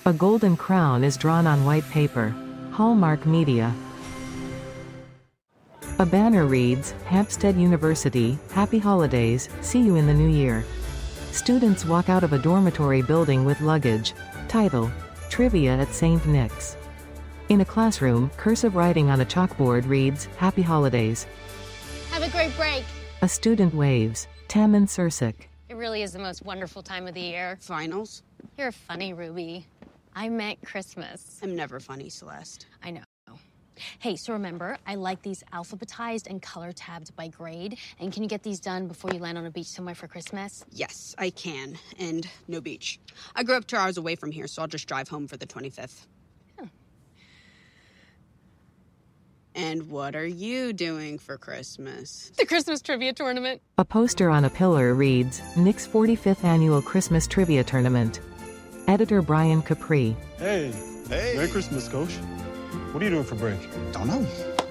A golden crown is drawn on white paper. Hallmark Media. A banner reads, Hampstead University, Happy Holidays, see you in the new year. Students walk out of a dormitory building with luggage. Title: Trivia at St. Nick's. In a classroom, cursive writing on a chalkboard reads, Happy Holidays. Have a great break. A student waves. Tammin Sursik. It really is the most wonderful time of the year. Finals? You're funny, Ruby. I meant Christmas. I'm never funny, Celeste. I know. Hey, so remember, I like these alphabetized and color tabbed by grade. And can you get these done before you land on a beach somewhere for Christmas? Yes, I can. And no beach. I grew up 2 hours away from here, so I'll just drive home for the 25th. And what are you doing for Christmas? The Christmas trivia tournament. A poster on a pillar reads, Nick's 45th Annual Christmas Trivia Tournament. Editor Brian Capri. Hey. Hey. Merry Christmas, Coach. What are you doing for break? Don't know.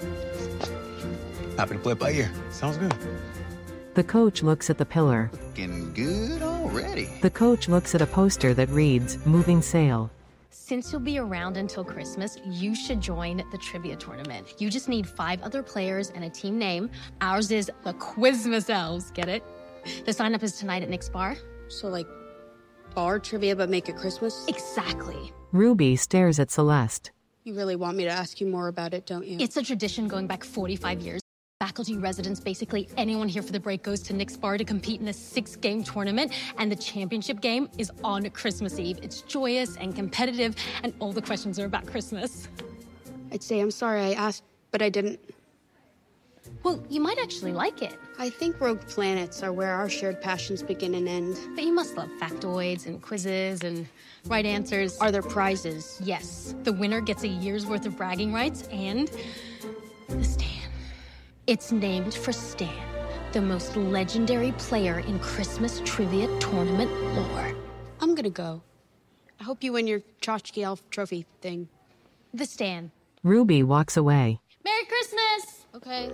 Happy to play it by ear. Sounds good. The coach looks at the pillar. Looking good already. The coach looks at a poster that reads, Moving Sail. Since you'll be around until Christmas, you should join the trivia tournament. You just need 5 other players and a team name. Ours is the Quizmas Elves, get it? The sign-up is tonight at Nick's Bar. So, like, bar trivia but make it Christmas? Exactly. Ruby stares at Celeste. You really want me to ask you more about it, don't you? It's a tradition going back 45 years. Faculty, residents, basically anyone here for the break goes to Nick's Bar to compete in a 6-game tournament, and the championship game is on Christmas Eve. It's joyous and competitive, and all the questions are about Christmas. I'd say I'm sorry I asked, but I didn't. Well, you might actually like it. I think Rogue Planets are where our shared passions begin and end. But you must love factoids and quizzes and right answers. Are there prizes? Yes. The winner gets a year's worth of bragging rights and the Stan. It's named for Stan, the most legendary player in Christmas trivia tournament lore. I'm gonna go. I hope you win your tchotchke elf trophy thing. The Stan. Ruby walks away. Merry Christmas! Okay.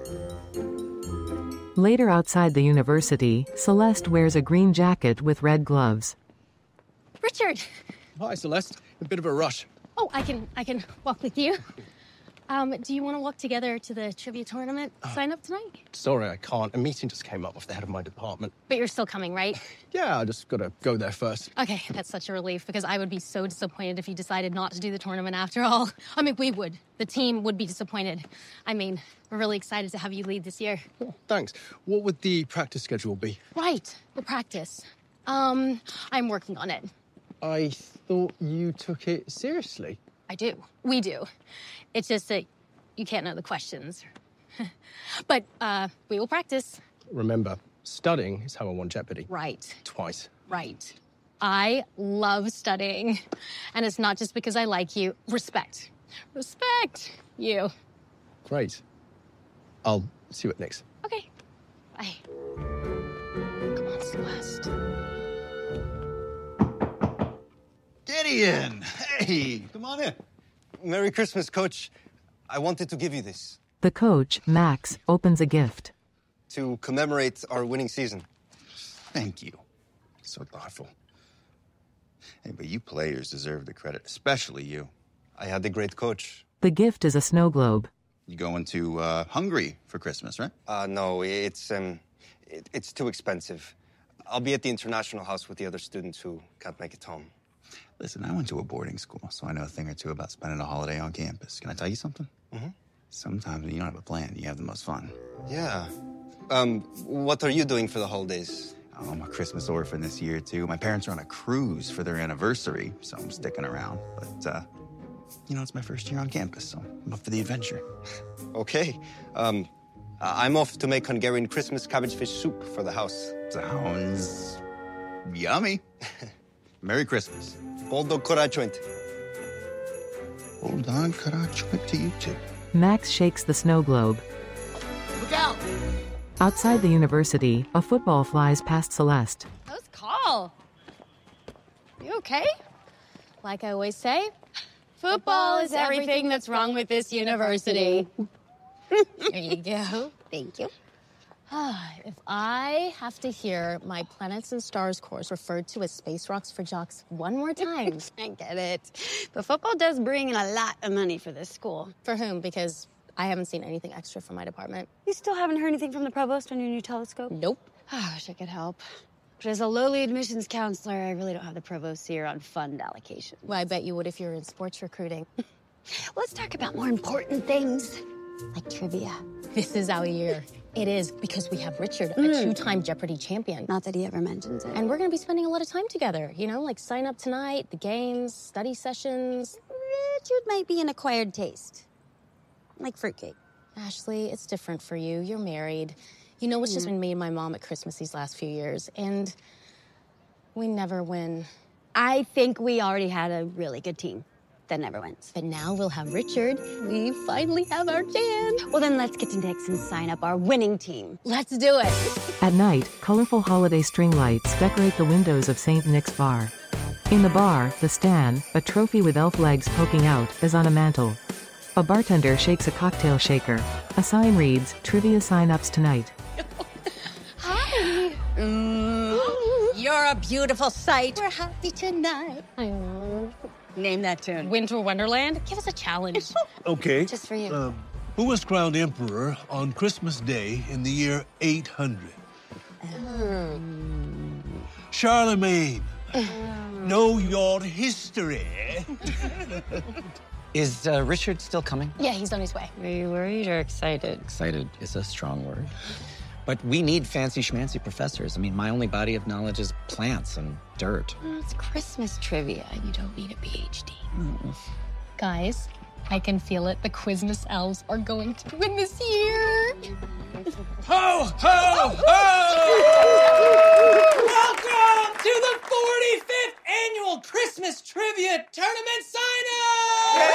Later outside the university, Celeste wears a green jacket with red gloves. Richard! Hi, Celeste. A bit of a rush. Oh, I can walk with you. Do you want to walk together to the trivia tournament sign up tonight? Sorry, I can't. A meeting just came up with the head of my department. But you're still coming, right? Yeah, I just gotta go there first. Okay, that's such a relief because I would be so disappointed if you decided not to do the tournament after all. I mean, we would. The team would be disappointed. I mean, we're really excited to have you lead this year. Oh, thanks. What would the practice schedule be? Right, the practice. I'm working on it. I thought you took it seriously. I do. We do. It's just that you can't know the questions. But we will practice. Remember, studying is how I won Jeopardy. Right. Twice. Right. I love studying. And it's not just because I like you. Respect. Respect you. Great. I'll see you at Nick's. Okay. Bye. Come on, Celeste. Gideon! Hey, come on in. Merry Christmas, Coach. I wanted to give you this The coach, Max, opens a gift. to commemorate our winning season. Thank you. So thoughtful. Hey, but you players deserve the credit, especially you. I had a great coach. The gift is a snow globe. You going to Hungary for Christmas, right? No, it's too expensive. I'll be at the International House with the other students who can't make it home. Listen, I went to a boarding school, so I know a thing or two about spending a holiday on campus. Can I tell you something? Mm-hmm. Sometimes when you don't have a plan, you have the most fun. Yeah. What are you doing for the holidays? Oh, I'm a Christmas orphan this year, too. My parents are on a cruise for their anniversary, so I'm sticking around. But, it's my first year on campus, so I'm up for the adventure. Okay. I'm off to make Hungarian Christmas cabbage fish soup for the house. Sounds yummy. Merry Christmas. Boldog Karácsonyt. Hold on, Karácsonyt to you, too. Max shakes the snow globe. Look out! Outside the university, a football flies past Celeste. Close call. You okay? Like I always say, football is everything that's wrong with this university. There you go. Thank you. If I have to hear my Planets and Stars course referred to as Space Rocks for Jocks one more time. I get it. But football does bring in a lot of money for this school. For whom? Because I haven't seen anything extra from my department. You still haven't heard anything from the provost on your new telescope? Nope. I wish I could help. But as a lowly admissions counselor, I really don't have the provost here on fund allocation. Well, I bet you would if you were in sports recruiting. Let's talk about more important things, like trivia. This is our year. It is, because we have Richard, a two-time Jeopardy champion. Not that he ever mentions it. And we're going to be spending a lot of time together, you know, like sign up tonight, the games, study sessions. Richard might be an acquired taste. Like fruitcake. Ashley, it's different for you. You're married. You know, it's just been me and my mom at Christmas these last few years, and we never win. I think we already had a really good team that never wins. But now we'll have Richard. We finally have our Dan. Well, then let's get to Nick's and sign up our winning team. Let's do it. At night, colorful holiday string lights decorate the windows of St. Nick's Bar. In the bar, the Stan, a trophy with elf legs poking out, is on a mantle. A bartender shakes a cocktail shaker. A sign reads, "Trivia sign-ups tonight." Hi. You're a beautiful sight. We're happy tonight. Name that tune. Winter Wonderland? Give us a challenge. Okay. Just for you. Who was crowned emperor on Christmas Day in the year 800? Charlemagne. Know your history. Is Richard still coming? Yeah, he's on his way. Are you worried or excited? Excited is a strong word. But we need fancy schmancy professors. I mean, my only body of knowledge is plants and dirt. It's Christmas trivia. You don't need a PhD. Guys, I can feel it. The Quizmas elves are going to win this year. Ho, ho, ho! Welcome to the 45th annual Christmas Trivia Tournament sign-up!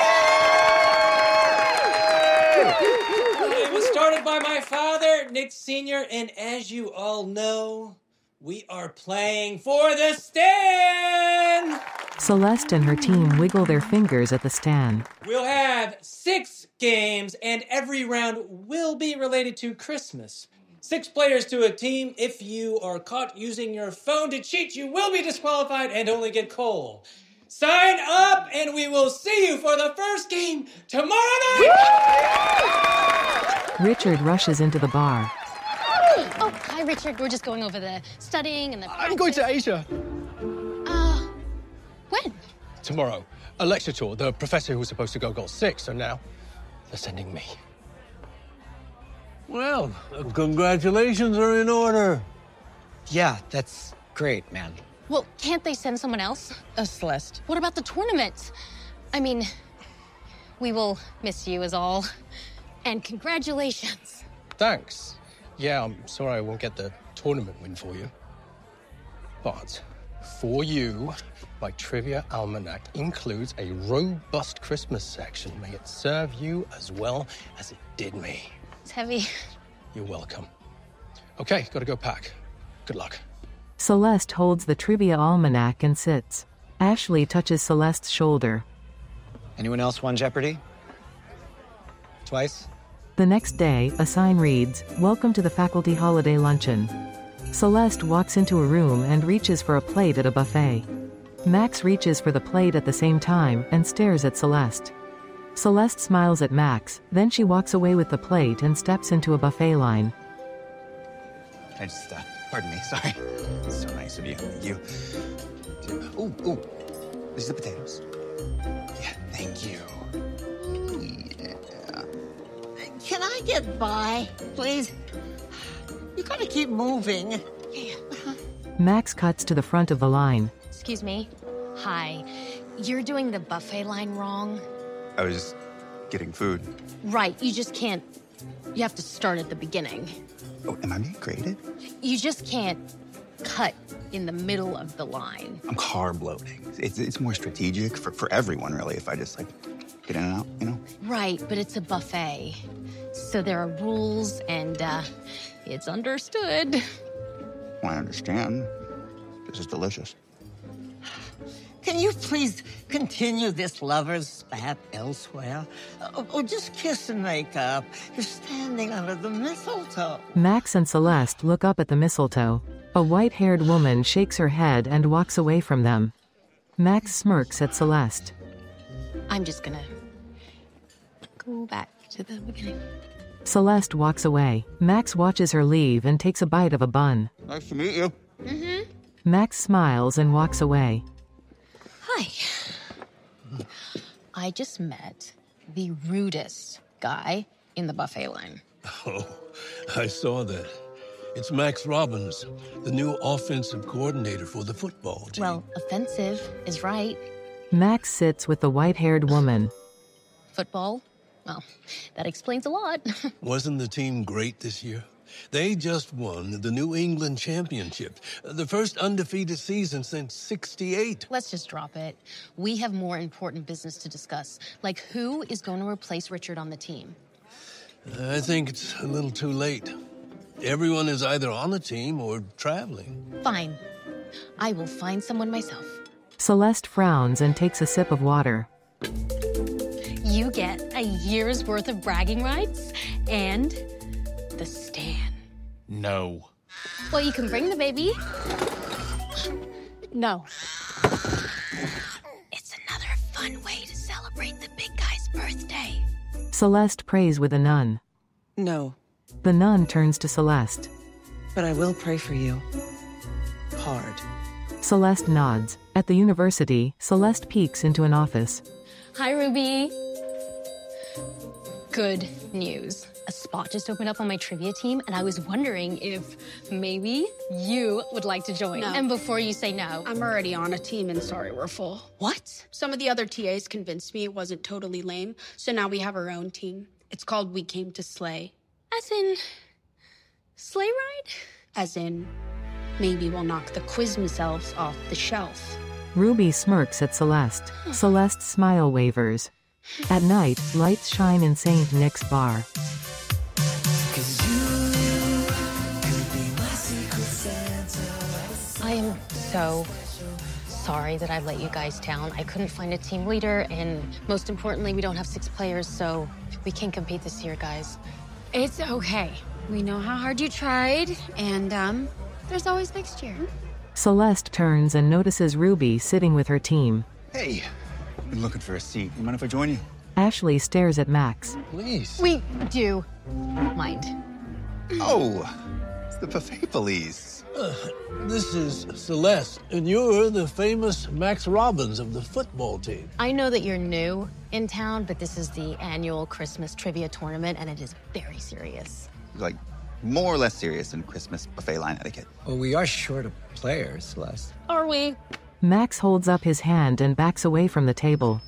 It was started by my father, Nick Sr., and as you all know, we are playing for the Stan! Celeste and her team wiggle their fingers at the Stan. We'll have 6 games, and every round will be related to Christmas. 6 players to a team. If you are caught using your phone to cheat, you will be disqualified and only get coal. Sign up, and we will see you for the first game tomorrow night! Richard rushes into the bar. Oh, hi, Richard. We're just going over the studying and the I'm going to Asia. When? Tomorrow. A lecture tour. The professor who was supposed to go got sick, so now they're sending me. Well, congratulations are in order. Yeah, that's great, man. Well, can't they send someone else? Celeste. What about the tournament? I mean, we will miss you is all. And congratulations. Thanks. Yeah, I'm sorry I won't get the tournament win for you. But for you, my Trivia Almanac includes a robust Christmas section. May it serve you as well as it did me. It's heavy. You're welcome. Okay, gotta go pack. Good luck. Celeste holds the Trivia Almanac and sits. Ashley touches Celeste's shoulder. Anyone else won Jeopardy? Twice? The next day, a sign reads, "Welcome to the faculty holiday luncheon." Celeste walks into a room and reaches for a plate at a buffet. Max reaches for the plate at the same time and stares at Celeste. Celeste smiles at Max, then she walks away with the plate and steps into a buffet line. I just, pardon me, sorry. It's so nice of you. Thank you. Ooh. These are the potatoes. Yeah, thank you. Yeah. Can I get by, please? You gotta keep moving. Max cuts to the front of the line. Excuse me. Hi. You're doing the buffet line wrong. I was just getting food. Right. You just can't. You have to start at the beginning. Oh, am I being graded? You just can't cut in the middle of the line. I'm carb loading. It's more strategic for everyone, really, if I just, get in and out, you know? Right, but it's a buffet. So there are rules, and, it's understood. Well, I understand. This is delicious. Can you please continue this lover's spat elsewhere? Or just kiss and make up? You're standing under the mistletoe. Max and Celeste look up at the mistletoe. A white-haired woman shakes her head and walks away from them. Max smirks at Celeste. I'm just gonna go back to the beginning. Celeste walks away. Max watches her leave and takes a bite of a bun. Nice to meet you. Mm-hmm. Max smiles and walks away. Hi. I just met the rudest guy in the buffet line. Oh, I saw that. It's Max Robbins, the new offensive coordinator for the football team. Well, offensive is right. Max sits with the white-haired woman. Football? Well, that explains a lot. Wasn't the team great this year? They just won the New England Championship, the first undefeated season since '68. Let's just drop it. We have more important business to discuss, like who is going to replace Richard on the team. I think it's a little too late. Everyone is either on the team or traveling. Fine. I will find someone myself. Celeste frowns and takes a sip of water. You get a year's worth of bragging rights and the Stan. No. Well, you can bring the baby. No. It's another fun way to celebrate the big guy's birthday. Celeste prays with a nun. No, The nun turns to Celeste. but I will pray for you. Hard. Celeste nods. At the university, Celeste peeks into an office. Hi, Ruby. Good news. A spot just opened up on my trivia team, and I was wondering if maybe you would like to join. No. And before you say no, I'm already on a team and sorry, we're full. What? Some of the other TAs convinced me it wasn't totally lame, so now we have our own team. It's called We Came to Slay. As in, sleigh ride? As in, maybe we'll knock the Quizmas elves off the shelf. Ruby smirks at Celeste. Celeste's smile wavers. At night, lights shine in St. Nick's bar. I am so sorry that I let you guys down. I couldn't find a team leader, and most importantly, we don't have 6 players, so we can't compete this year, guys. It's okay. We know how hard you tried, and there's always next year. Celeste turns and notices Ruby sitting with her team. Hey, been looking for a seat. You mind if I join you? Ashley stares at Max. Please. We do mind. Oh, it's the buffet police. This is Celeste, and you're the famous Max Robbins of the football team. I know that you're new in town, but this is the annual Christmas trivia tournament, and it is very serious. Like, more or less serious than Christmas buffet line etiquette. Well, we are short of players, Celeste. Are we? Max holds up his hand and backs away from the table.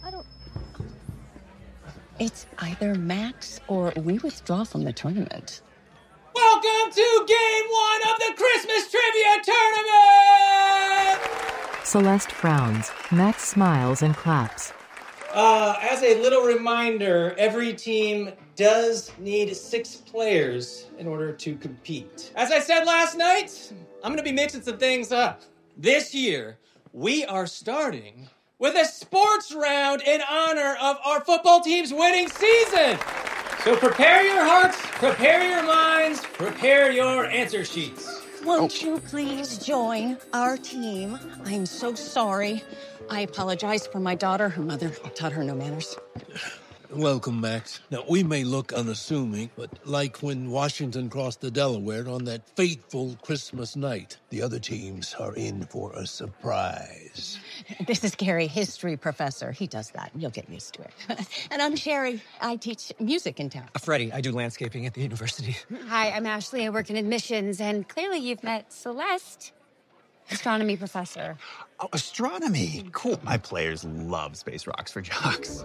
It's either Max or we withdraw from the tournament. Welcome to Game 1 of the Christmas Trivia Tournament! Celeste frowns. Max smiles and claps. As a little reminder, every team does need 6 players in order to compete. As I said last night, I'm going to be mixing some things up. This year, we are starting with a sports round in honor of our football team's winning season. So prepare your hearts, prepare your minds, prepare your answer sheets. Won't you please join our team? I'm so sorry. I apologize for my daughter. Her mother taught her no manners. Welcome, Max. Now, we may look unassuming, but like when Washington crossed the Delaware on that fateful Christmas night, the other teams are in for a surprise. This is Gary, history professor. He does that. You'll get used to it. And I'm Sherry. I teach music in town. Freddie, I do landscaping at the university. Hi, I'm Ashley. I work in admissions, and clearly you've met Celeste, astronomy professor. Oh, astronomy. Cool. My players love space rocks for jocks.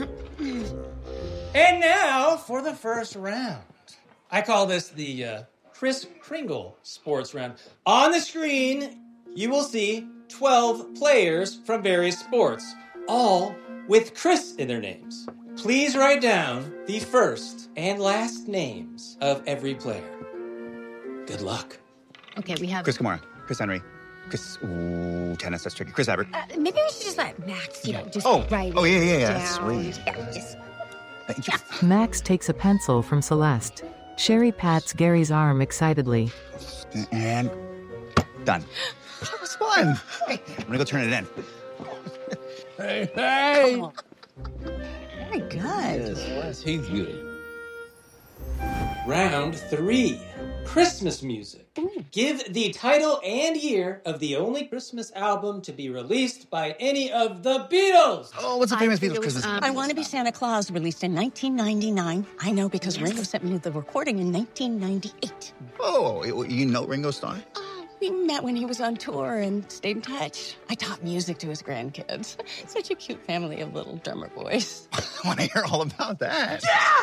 And now for the first round. I call this the Kris Kringle sports round. On the screen, you will see 12 players from various sports, all with Chris in their names. Please write down the first and last names of every player. Good luck. Okay, we have... Chris Kamara, Chris Henry, Tennis, that's tricky. Chris Evert. Maybe we should just let Max, just write Oh, yeah, down. sweet. Yes. Thank you. Max takes a pencil from Celeste. Sherry pats Gary's arm excitedly. And done. That was fun. Hey, I'm gonna go turn it in. Hey! Oh. Very good. Yes, he's good. Round 3. Christmas music. Give the title and year of the only Christmas album to be released by any of the Beatles. Oh, what's the famous Beatles Christmas? I Want to Be Santa Claus, released in 1999. I know because Ringo sent me the recording in 1998. Oh, you know Ringo Starr? We met when he was on tour and stayed in touch. I taught music to his grandkids. Such a cute family of little drummer boys. I want to hear all about that.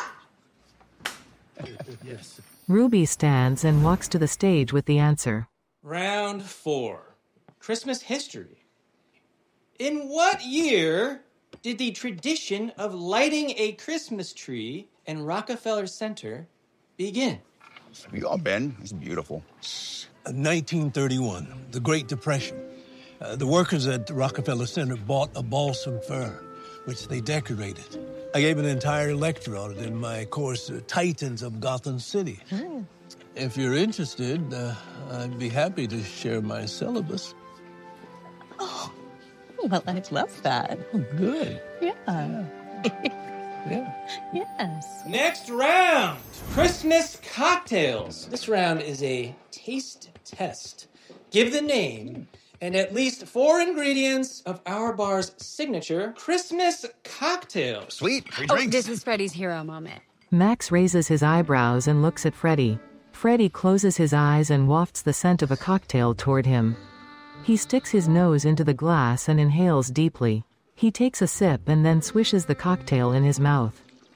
Yes. Ruby stands and walks to the stage with the answer. Round 4. Christmas history. In what year did the tradition of lighting a Christmas tree in Rockefeller Center begin? Have you all been? It's beautiful. 1931, the Great Depression. The workers at Rockefeller Center bought a balsam fir, which they decorated. I gave an entire lecture on it in my course, Titans of Gotham City. If you're interested, I'd be happy to share my syllabus. Oh, well, I'd love that. Oh, good. Yeah. Yeah. Yes. Next round, Christmas cocktails. This round is a taste test. Give the name and at least 4 ingredients of our bar's signature Christmas cocktail. Sweet, free Oh, drinks. this is Freddie's hero moment. Max raises his eyebrows and looks at Freddie. Freddie closes his eyes and wafts the scent of a cocktail toward him. He sticks his nose into the glass and inhales deeply. He takes a sip and then swishes the cocktail in his mouth.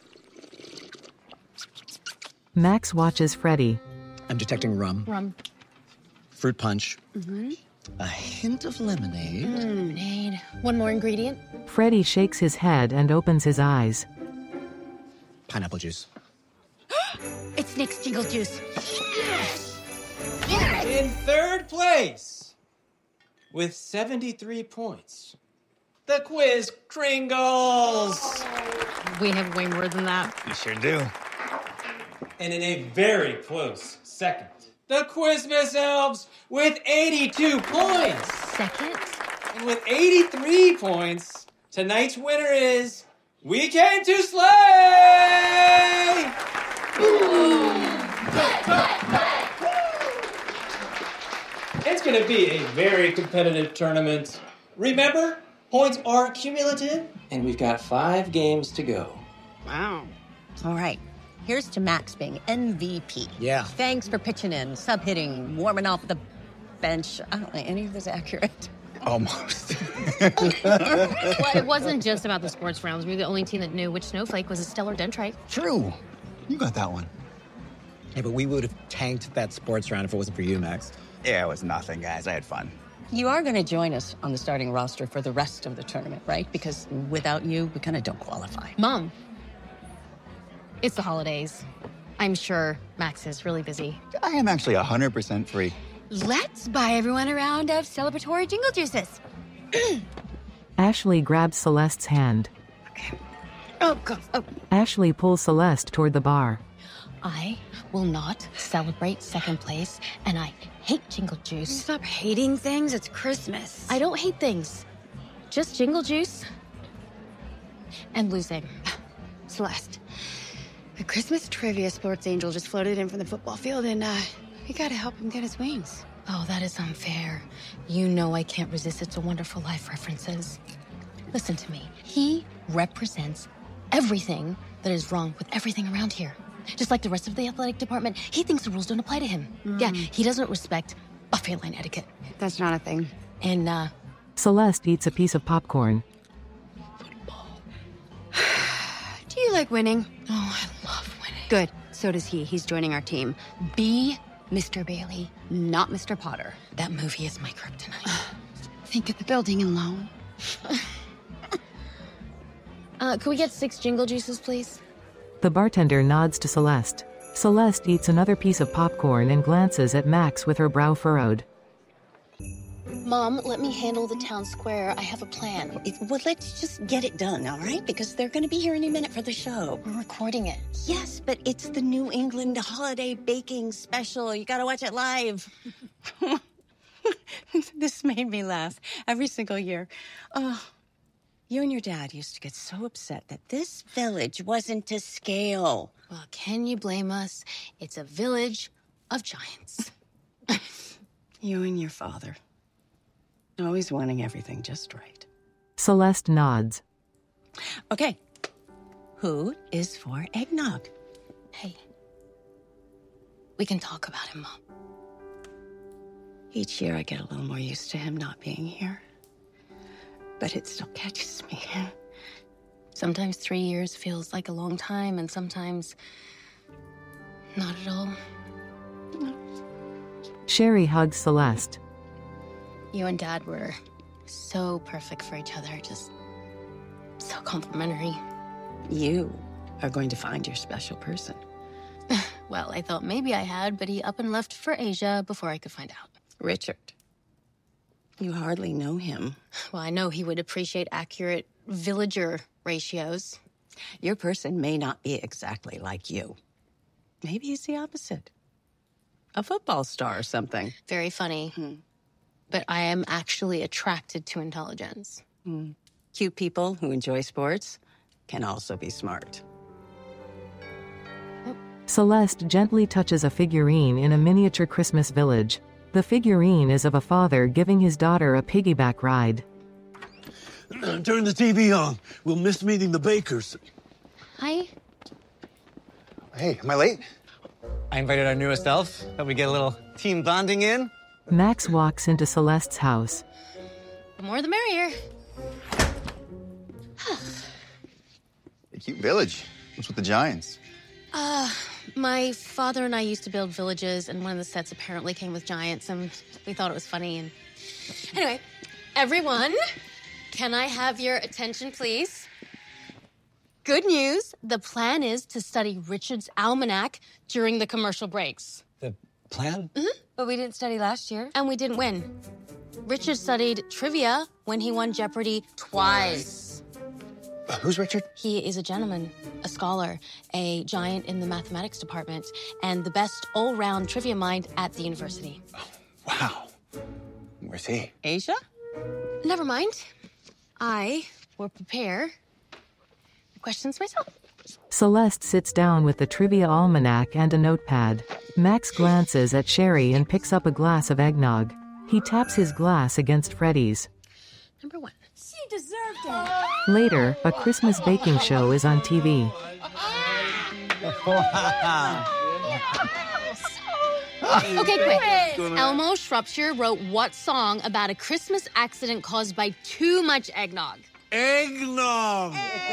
Max watches Freddie. I'm detecting rum, Rum. fruit punch, Mm-hmm. a hint of lemonade. Lemonade. One more ingredient. Freddie shakes his head and opens his eyes. Pineapple juice. It's Nick's Jingle Juice. In third place, with 73 points, the Quiz Kringles. We have way more than that. You sure do. And in a very close second, the Quizmas Elves with 82 points. Second? And with 83 points, tonight's winner is We Came to Slay! It's going to be a very competitive tournament. Remember, points are cumulative, and we've got 5 games to go. Wow. All right. Here's to Max being MVP. Yeah. Thanks for pitching in, sub-hitting, warming off the bench. I don't think any of this accurate. Almost. Well, it wasn't just about the sports rounds. We were the only team that knew which snowflake was a stellar dendrite. True. You got that one. Yeah, but we would have tanked that sports round if it wasn't for you, Max. Yeah, it was nothing, guys. I had fun. You are going to join us on the starting roster for the rest of the tournament, right? Because without you, we kind of don't qualify. Mom, it's the holidays. I'm sure Max is really busy. I am actually 100% free. Let's buy everyone a round of celebratory Jingle Juices. Ashley grabs Celeste's hand. Oh, God. Oh. Ashley pulls Celeste toward the bar. I will not celebrate second place, and I hate Jingle Juice. Stop hating things. It's Christmas. I don't hate things. Just Jingle Juice and losing. Celeste, the Christmas trivia sports angel just floated in from the football field, and we gotta help him get his wings. Oh, that is unfair. You know I can't resist It's a Wonderful Life references. Listen to me. He represents everything that is wrong with everything around here. Just like the rest of the athletic department, he thinks the rules don't apply to him. Yeah, he doesn't respect buffet line etiquette. That's not a thing. And, Celeste eats a piece of popcorn. Do you like winning? Oh, I love winning. Good. So does he. He's joining our team. Be Mr. Bailey, not Mr. Potter. That movie is my kryptonite. Think of the building and loan. Could we get 6 Jingle Juices, please? The bartender nods to Celeste. Celeste eats another piece of popcorn and glances at Max with her brow furrowed. Mom, let me handle the town square. I have a plan. Well, let's just get it done, all right? Because they're going to be here any minute for the show. We're recording it. Yes, but it's the New England holiday baking special. You got to watch it live. This made me laugh every single year. Oh, you and your dad used to get so upset that this village wasn't to scale. Well, can you blame us? It's a village of giants. You and your father. Always wanting everything just right. Celeste nods. Okay. Who is for eggnog? Hey. We can talk about him, Mom. Each year I get a little more used to him not being here. But it still catches me. Sometimes 3 years feels like a long time, and sometimes not at all. Sherry hugs Celeste. You and Dad were so perfect for each other, just so complimentary. You are going to find your special person. Well, I thought maybe I had, but he up and left for Asia before I could find out. Richard. You hardly know him. Well, I know he would appreciate accurate villager ratios. Your person may not be exactly like you. Maybe he's the opposite. A football star or something. Very funny. But I am actually attracted to intelligence. Cute people who enjoy sports can also be smart. Celeste gently touches a figurine in a miniature Christmas village. The figurine is of a father giving his daughter a piggyback ride. Turn the TV on. We'll miss meeting the Bakers. Hi. Hey, am I late? I invited our newest elf. Thought we get a little team bonding in. Max walks into Celeste's house. The more the merrier. A cute village. What's with the giants? My father and I used to build villages, and one of the sets apparently came with giants, and we thought it was funny. And anyway, everyone, can I have your attention, please? Good news. The plan is to study Richard's almanac during the commercial breaks. The plan? But we didn't study last year, and we didn't win. Richard studied trivia when he won Jeopardy twice. Who's Richard? He is a gentleman, a scholar, a giant in the mathematics department, and the best all-round trivia mind at the university. Oh, wow. Where's he? Asia? Never mind. I will prepare the questions myself. Celeste sits down with the trivia almanac and a notepad. Max glances at Sherry and picks up a glass of eggnog. He taps his glass against Freddie's. Number 1. She deserved it. Later, a Christmas baking show is on TV. Okay, quick. Elmo Shropshire wrote what song about a Christmas accident caused by too much eggnog? Eggnog!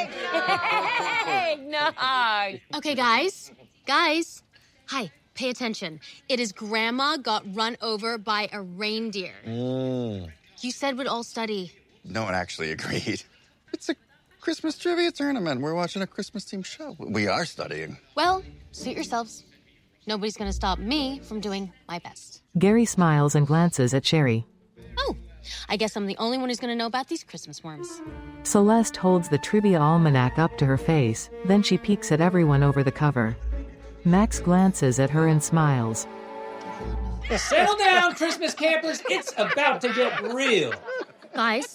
Eggnog! Okay, guys. Hi, pay attention. It is Grandma got run over by a reindeer. You said we'd all study. No one actually agreed. It's a Christmas trivia tournament. We're watching a Christmas-themed show. We are studying. Well, suit yourselves. Nobody's gonna stop me from doing my best. Gary smiles and glances at Sherry. Oh, I guess I'm the only one who's gonna know about these Christmas worms. Celeste holds the trivia almanac up to her face, then she peeks at everyone over the cover. Max glances at her and smiles. Settle down, Christmas campers. It's about to get real. Guys,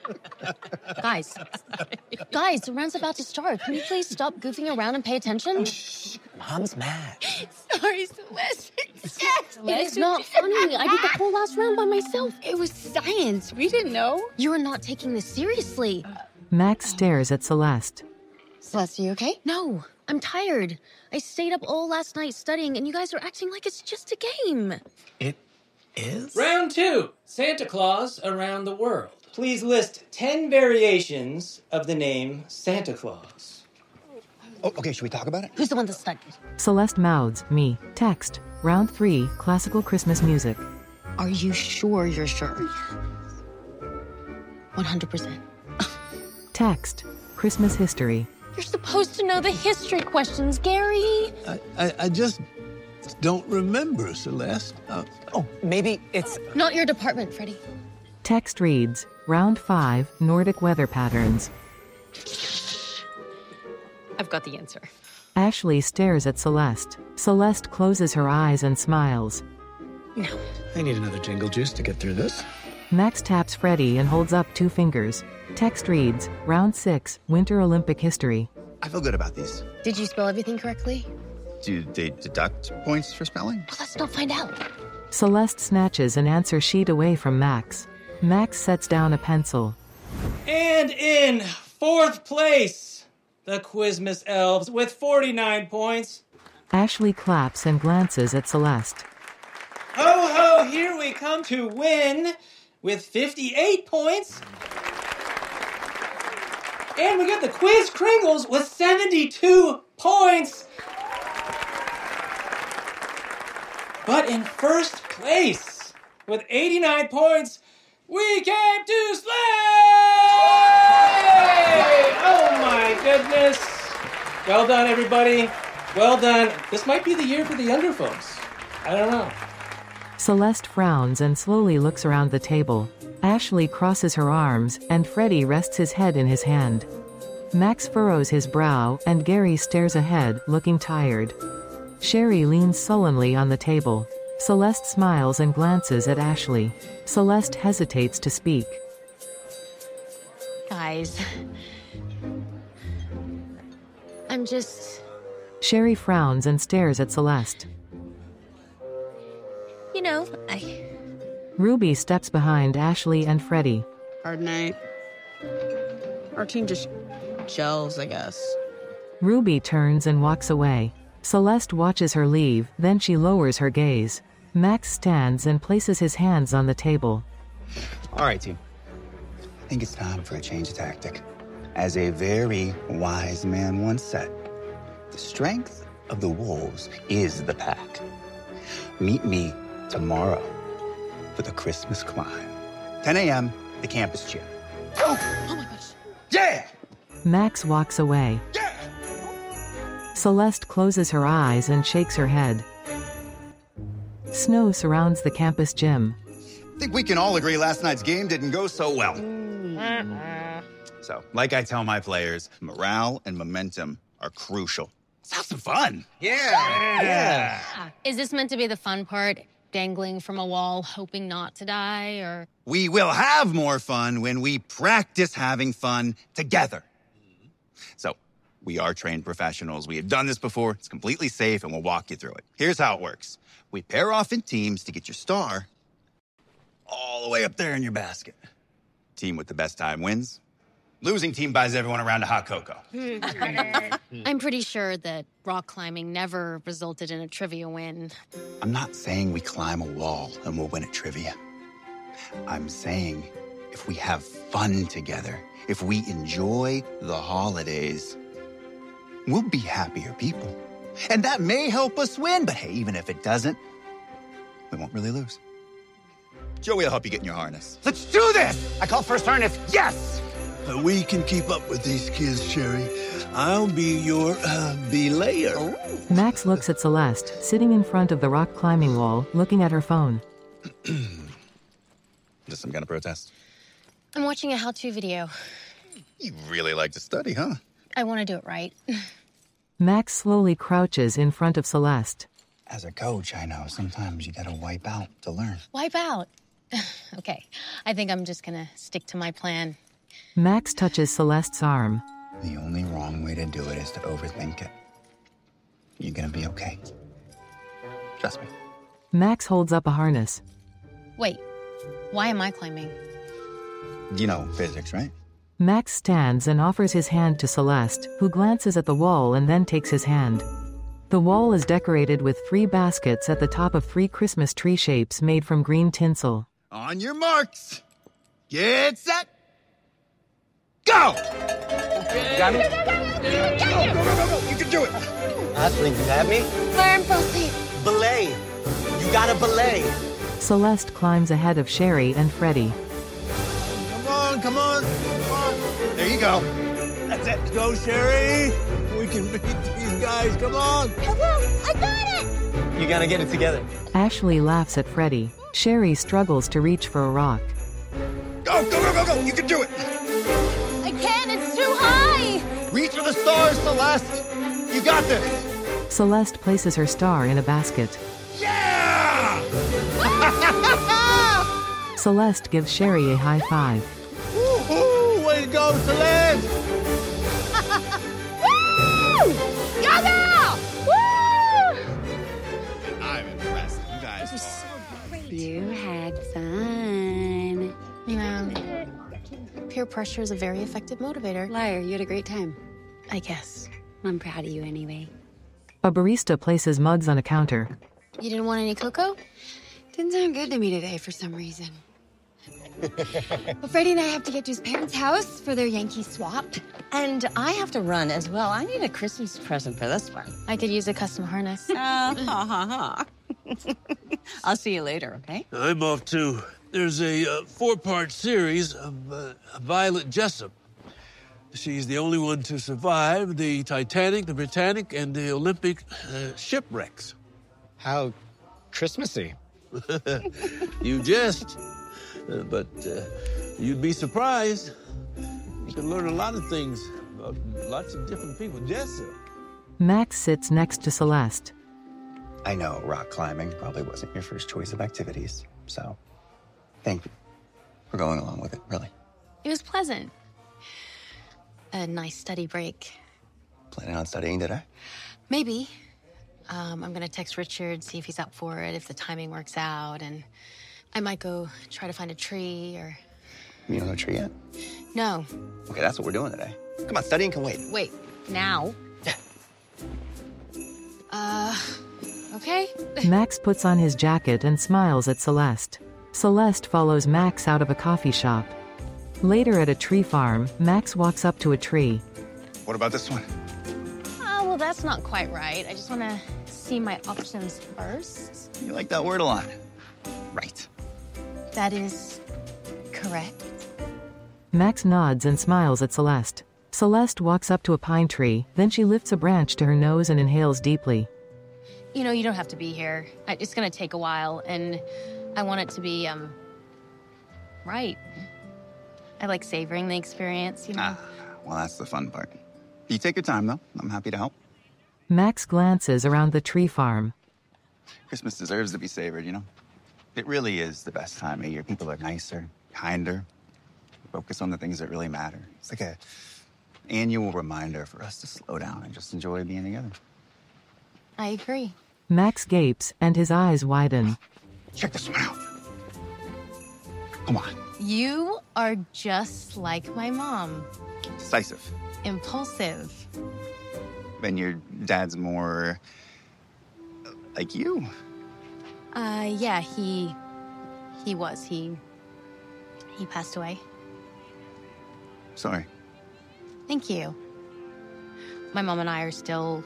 the round's about to start. Can you please stop goofing around and pay attention? Mom's mad. Sorry, Celeste. It's not funny. I did the whole last round by myself. It was science. We didn't know. You're not taking this seriously. Max stares at Celeste. Celeste, are you okay? No, I'm tired. I stayed up all last night studying, and you guys are acting like it's just a game. It is? Round 2, Santa Claus Around the World. Please list 10 variations of the name Santa Claus. Oh, okay, should we talk about it? Who's the one that studied? Celeste mouths, me. Text. Round 3, classical Christmas music. Are you sure you're sure? 100%. Text. Christmas history. You're supposed to know the history questions, Gary. I just don't remember, Celeste. Maybe it's... Not your department, Freddie. Text reads, Round 5, Nordic weather patterns. I've got the answer. Ashley stares at Celeste. Celeste closes her eyes and smiles. No. I need another jingle juice to get through this. Max taps Freddy and holds up 2 fingers. Text reads, Round 6, Winter Olympic history. I feel good about these. Did you spell everything correctly? Do they deduct points for spelling? Well, let's not find out. Celeste snatches an answer sheet away from Max. Max sets down a pencil. And in 4th place, the Quizmas Elves with 49 points. Ashley claps and glances at Celeste. Ho ho, here we come to win with 58 points. And we got the Quiz Kringles with 72 points. But in 1st place, with 89 points, we came to Slay! Oh my goodness. Well done, everybody. Well done. This might be the year for the younger folks. I don't know. Celeste frowns and slowly looks around the table. Ashley crosses her arms, and Freddy rests his head in his hand. Max furrows his brow, and Gary stares ahead, looking tired. Sherry leans sullenly on the table. Celeste smiles and glances at Ashley. Celeste hesitates to speak. Guys, I'm just... Sherry frowns and stares at Celeste. You know, Ruby steps behind Ashley and Freddy. Hard night. Our team just gels, I guess. Ruby turns and walks away. Celeste watches her leave, then she lowers her gaze. Max stands and places his hands on the table. All right, team. I think it's time for a change of tactic. As a very wise man once said, the strength of the wolves is the pack. Meet me tomorrow for the Christmas climb. 10 a.m., the campus gym. Oh my gosh. Yeah! Max walks away. Yeah! Celeste closes her eyes and shakes her head. Snow surrounds the campus gym. I think we can all agree last night's game didn't go so well. So, like I tell my players, morale and momentum are crucial. Let's have some fun. Yeah. Is this meant to be the fun part? Dangling from a wall, hoping not to die, or... We will have more fun when we practice having fun together. So, we are trained professionals. We have done this before. It's completely safe, and we'll walk you through it. Here's how it works. We pair off in teams to get your star all the way up there in your basket. Team with the best time wins. Losing team buys everyone around a hot cocoa. I'm pretty sure that rock climbing never resulted in a trivia win. I'm not saying we climb a wall and we'll win at trivia. I'm saying if we have fun together, if we enjoy the holidays, we'll be happier people. And that may help us win, but hey, even if it doesn't, we won't really lose. Joey will help you get in your harness. Let's do this! I call first harness, yes! We can keep up with these kids, Sherry. I'll be your belayer. Max looks at Celeste, sitting in front of the rock climbing wall, looking at her phone. Is this some kind of protest? I'm watching a how-to video. You really like to study, huh? I want to do it right. Max slowly crouches in front of Celeste. As a coach, I know sometimes you gotta wipe out to learn. Wipe out. Okay, I think I'm just gonna stick to my plan. Max touches Celeste's arm. The only wrong way to do it is to overthink it. You're gonna be okay. Trust me. Max holds up a harness. Wait, why am I climbing? You know physics, right? Max stands and offers his hand to Celeste, who glances at the wall and then takes his hand. The wall is decorated with 3 baskets at the top of 3 Christmas tree shapes made from green tinsel. On your marks. Get set. Go! Got me? Go. You can do it. Ashley, you have me? Firm, proceed. Belay. You got a belay. Celeste climbs ahead of Sherry and Freddy. Come on. There you go. That's it. Let's go, Sherry. We can beat these guys. Come on. I will. I got it. You gotta get it together. Ashley laughs at Freddy. Sherry struggles to reach for a rock. go. You can do it. I can't, it's too high! Reach for the stars, Celeste. You got this. Celeste places her star in a basket. Yeah! Celeste gives Sherry a high five. Woo-hoo! Way to go, Celeste! Woo! Gaga! Woo! I'm impressed. You guys are. You had fun. Peer pressure is a very effective motivator. Liar, you had a great time. I guess. I'm proud of you anyway. A barista places mugs on a counter. You didn't want any cocoa? Didn't sound good to me today for some reason. Well, Freddie and I have to get to his parents' house for their Yankee swap. And I have to run as well. I need a Christmas present for this one. I could use a custom harness. I'll see you later, okay? I'm off too. There's a 4-part series of Violet Jessup. She's the only one to survive the Titanic, the Britannic, and the Olympic shipwrecks. How Christmassy. You jest. But you'd be surprised. You can learn a lot of things about lots of different people. Jessup. Max sits next to Celeste. I know rock climbing probably wasn't your first choice of activities, so thank you for going along with it, really. It was pleasant. A nice study break. Planning on studying today? Maybe. I'm gonna text Richard, see if he's up for it, if the timing works out, and I might go try to find a tree or... You don't know a tree yet? No. Okay, that's what we're doing today. Come on, studying can wait. Wait, now? Okay. Max puts on his jacket and smiles at Celeste. Celeste follows Max out of a coffee shop. Later at a tree farm, Max walks up to a tree. What about this one? Oh, well, that's not quite right. I just want to see my options first. You like that word a lot. Right. That is correct. Max nods and smiles at Celeste. Celeste walks up to a pine tree, then she lifts a branch to her nose and inhales deeply. You know, you don't have to be here. It's gonna take a while, and I want it to be, right. I like savoring the experience, you know? Well, that's the fun part. You take your time, though. I'm happy to help. Max glances around the tree farm. Christmas deserves to be savored, you know? It really is the best time of year. People are nicer, kinder, focus on the things that really matter. It's like a annual reminder for us to slow down and just enjoy being together. I agree. Max gapes, and his eyes widen. Check this one out. Come on. You are just like my mom. Decisive. Impulsive. And your dad's more like you. Yeah, he was. He passed away. Sorry. Thank you. My mom and I are still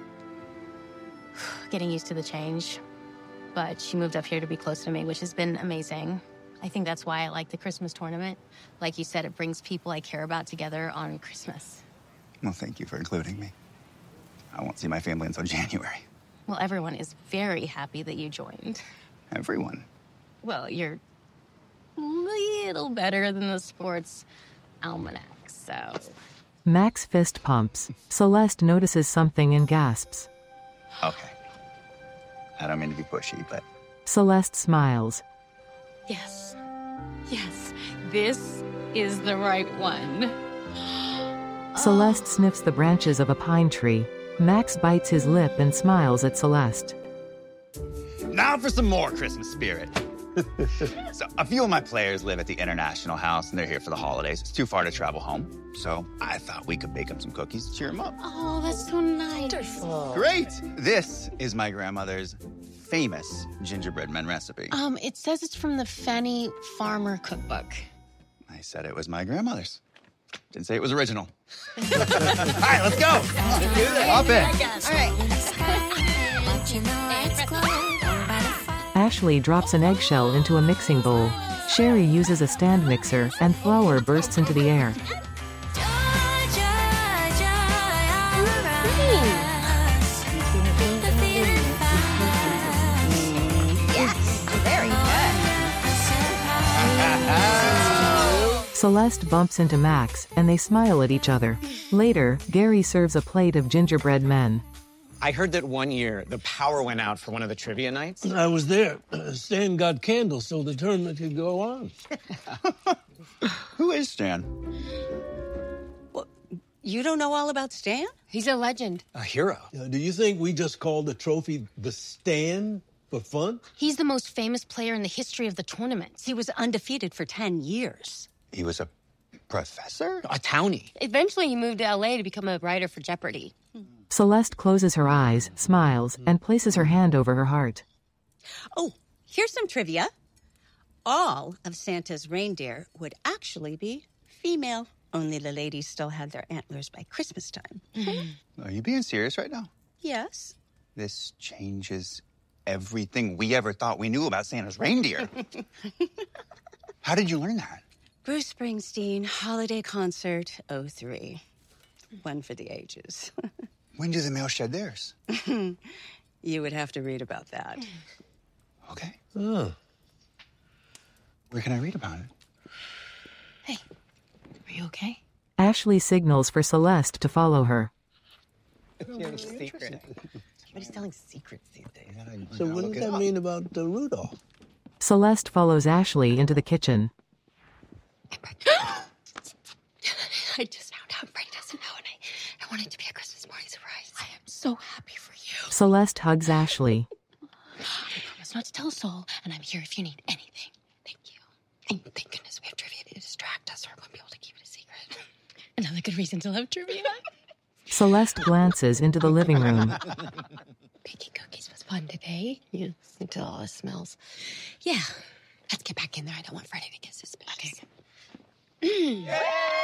getting used to the change, but she moved up here to be close to me, which has been amazing. I think that's why I like the Christmas tournament. Like you said, it brings people I care about together on Christmas. Well, thank you for including me. I won't see my family until January. Well, everyone is very happy that you joined. Everyone. Well, you're a little better than the sports almanac, so... Max fist pumps. Celeste notices something and gasps. Okay. I don't mean to be pushy, but... Celeste smiles. Yes. Yes. This is the right one. Celeste sniffs the branches of a pine tree. Max bites his lip and smiles at Celeste. Now for some more Christmas spirit. So, a few of my players live at the International House, and they're here for the holidays. It's too far to travel home, so I thought we could bake them some cookies to cheer them up. Oh, that's so nice. Wonderful. Great! This is my grandmother's famous gingerbread men recipe. It says it's from the Fanny Farmer cookbook. I said it was my grandmother's. Didn't say it was original. All right, let's go. Come on, let's do this. Hop in. All right. Ashley drops an eggshell into a mixing bowl. Sherry uses a stand mixer, and flour bursts into the air. Celeste bumps into Max, and they smile at each other. Later, Gary serves a plate of gingerbread men. I heard that one year the power went out for one of the trivia nights. I was there. Stan got candles so the tournament could go on. Who is Stan? Well, you don't know all about Stan? He's a legend. A hero. Do you think we just called the trophy the Stan for fun? He's the most famous player in the history of the tournament. He was undefeated for 10 years. He was a professor? A townie. Eventually, he moved to LA to become a writer for Jeopardy. Celeste closes her eyes, smiles, and places her hand over her heart. Oh, here's some trivia. All of Santa's reindeer would actually be female. Only the ladies still had their antlers by Christmas time. Are you being serious right now? Yes. This changes everything we ever thought we knew about Santa's reindeer. How did you learn that? Bruce Springsteen, Holiday Concert, 03. One for the ages. When do the males shed theirs? You would have to read about that. Okay. Oh. Where can I read about it? Hey, are you okay? Ashley signals for Celeste to follow her. Secret. Everybody's telling secrets these days. So what does that mean about Rudolph? Celeste follows Ashley into the kitchen. I just found out Frank doesn't know, and I want it to be a Christmas morning surprise. I am so happy for you. Celeste hugs Ashley. I promise not to tell a soul, and I'm here if you need anything. Thank you. And thank goodness we have trivia to distract us, or I won't be able to keep it a secret. Another good reason to love trivia. Celeste glances into the living room. Baking cookies was fun today. Yeah, until all the smells. Yeah, let's get back in there. I don't want Freddie to get suspicious. Okay.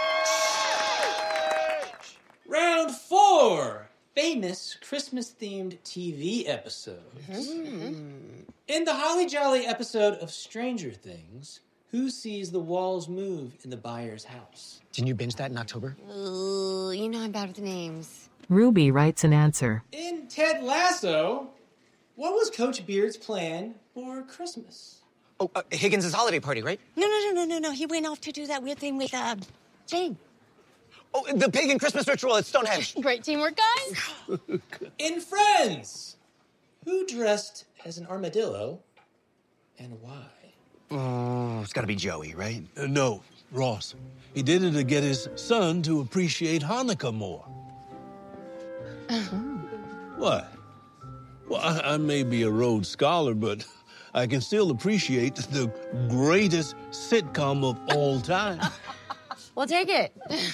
Round 4. Famous Christmas-themed TV episode. In the Holly Jolly episode of Stranger Things, who sees the walls move in the buyer's house? Didn't you binge that in October? Ooh, you know I'm bad with the names. Ruby writes an answer. In Ted Lasso, what was Coach Beard's plan for Christmas? Oh, Higgins' holiday party, right? No. He went off to do that weird thing with, Jane. Oh, the pagan Christmas ritual at Stonehenge. Great teamwork, guys. In Friends, who dressed as an armadillo and why? Oh, it's got to be Joey, right? No, Ross. He did it to get his son to appreciate Hanukkah more. What? Well, I may be a Rhodes Scholar, but I can still appreciate the greatest sitcom of all time. We'll take it.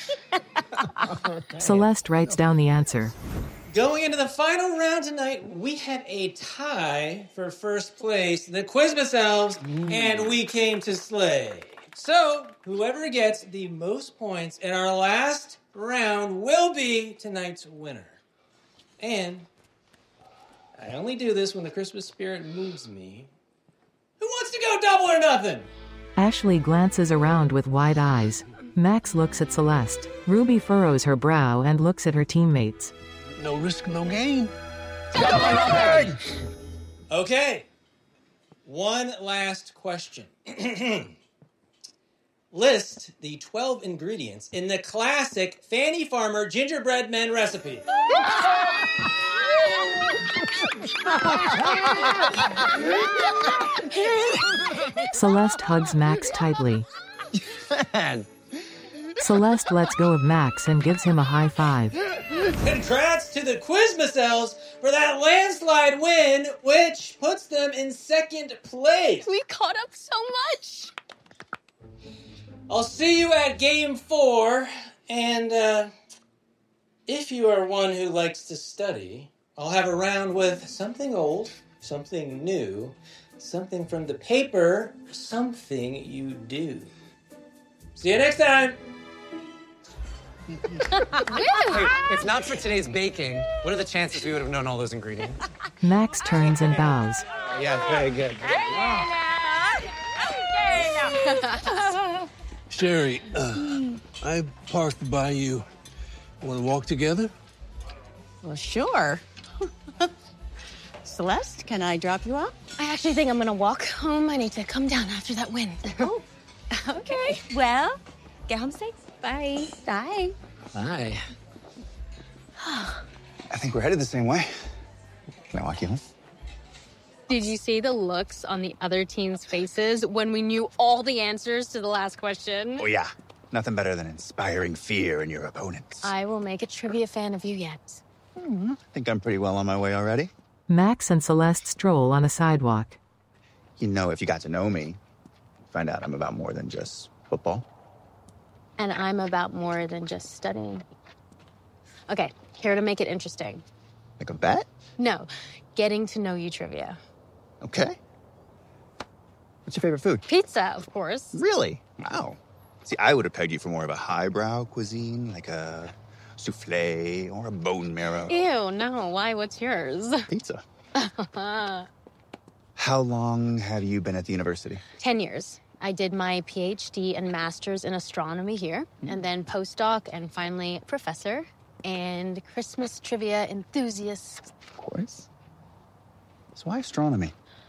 Celeste writes down the answer. Going into the final round tonight, we have a tie for first place. The Quizmas Elves and We Came to Slay. So, whoever gets the most points in our last round will be tonight's winner. And I only do this when the Christmas spirit moves me. Who wants to go double or nothing? Ashley glances around with wide eyes. Max looks at Celeste. Ruby furrows her brow and looks at her teammates. No risk, no gain. Okay. One last question. List the 12 ingredients in the classic Fanny Farmer gingerbread men recipe. Celeste hugs Max tightly. Celeste lets go of Max and gives him a high five. Congrats to the Quizmas Elves for that landslide win, which puts them in second place. We caught up so much. I'll see you at game 4, and if you are one who likes to study, I'll have a round with something old, something new, something from the paper, something you do. See you next time. Hey, if not for today's baking, what are the chances we would have known all those ingredients? Max turns and bows. Yeah, very good. Sherry, I parked by you. Want to walk together? Well, sure. Celeste, can I drop you off? I actually think I'm gonna walk home. I need to come down after that win. Oh, okay. Well, Get home safe. Bye. Bye. Bye. I think we're headed the same way. Can I walk you home? Did you see the looks on the other team's faces when we knew all the answers to the last question? Oh, yeah. Nothing better than inspiring fear in your opponents. I will make a trivia fan of you yet. I think I'm pretty well on my way already. Max and Celeste stroll on a sidewalk. You know, if you got to know me, find out I'm about more than just football. And I'm about more than just studying. Okay, here to make it interesting. Like a bet? No, getting to know you trivia. Okay. What's your favorite food? Pizza, of course. Really? Wow. See, I would have pegged you for more of a highbrow cuisine, like a souffle or a bone marrow. Ew, no, why? What's yours? Pizza. How long have you been at the university? 10 years. I did my PhD and master's in astronomy here, and then postdoc, and finally professor, and Christmas trivia enthusiast. Of course. So why astronomy?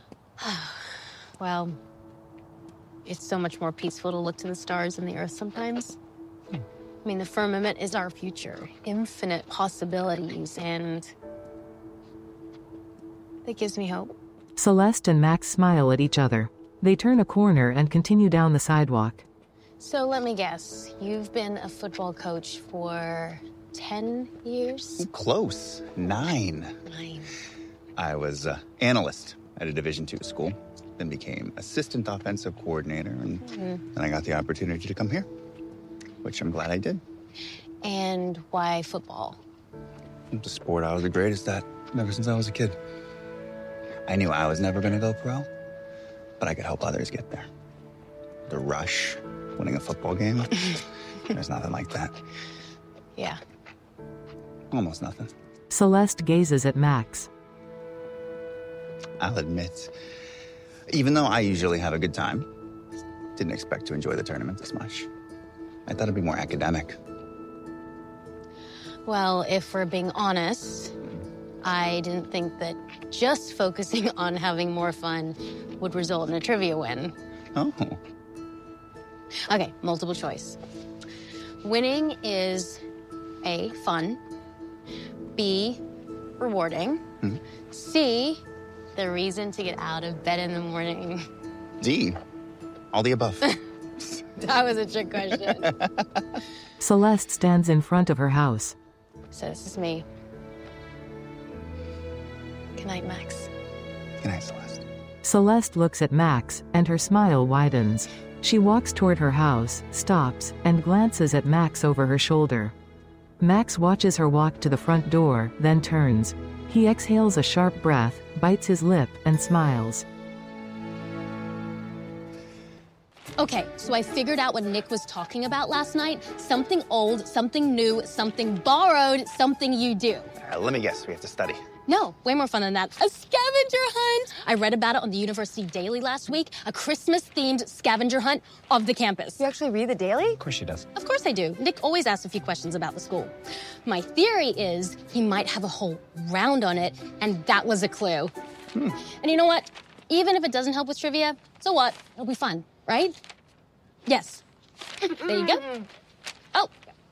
Well, it's so much more peaceful to look to the stars and the earth sometimes. I mean, the firmament is our future. Infinite possibilities, and that gives me hope. Celeste and Max smile at each other. They turn a corner and continue down the sidewalk. So let me guess, you've been a football coach for 10 years? Close. 9. 9. I was analyst at a Division II school, then became assistant offensive coordinator, and then I got the opportunity to come here, which I'm glad I did. And why football? It's a sport I was the greatest at ever since I was a kid. I knew I was never going to go pro, but I could help others get there. The rush, winning a football game, there's nothing like that. Yeah. Almost nothing. Celeste gazes at Max. I'll admit, even though I usually have a good time, didn't expect to enjoy the tournament this much. I thought it'd be more academic. Well, if we're being honest, I didn't think that just focusing on having more fun would result in a trivia win. Oh. Okay, multiple choice. Winning is A, fun, B, rewarding, C, the reason to get out of bed in the morning. D, all the above. That was a trick question. Celeste stands in front of her house. So this is me. Good night, Max. Good night, Celeste. Celeste looks at Max, and her smile widens. She walks toward her house, stops, and glances at Max over her shoulder. Max watches her walk to the front door, then turns. He exhales a sharp breath, bites his lip, and smiles. Okay, so I figured out what Nick was talking about last night. Something old, something new, something borrowed, something you do. Let me guess, we have to study. No, way more fun than that. A scavenger hunt! I read about it on the University Daily last week. A Christmas-themed scavenger hunt of the campus. You actually read the Daily? Of course she does. Of course I do. Nick always asks a few questions about the school. My theory is he might have a whole round on it, and that was a clue. And you know what? Even if it doesn't help with trivia, so what? It'll be fun, right? Yes. There you go. Oh.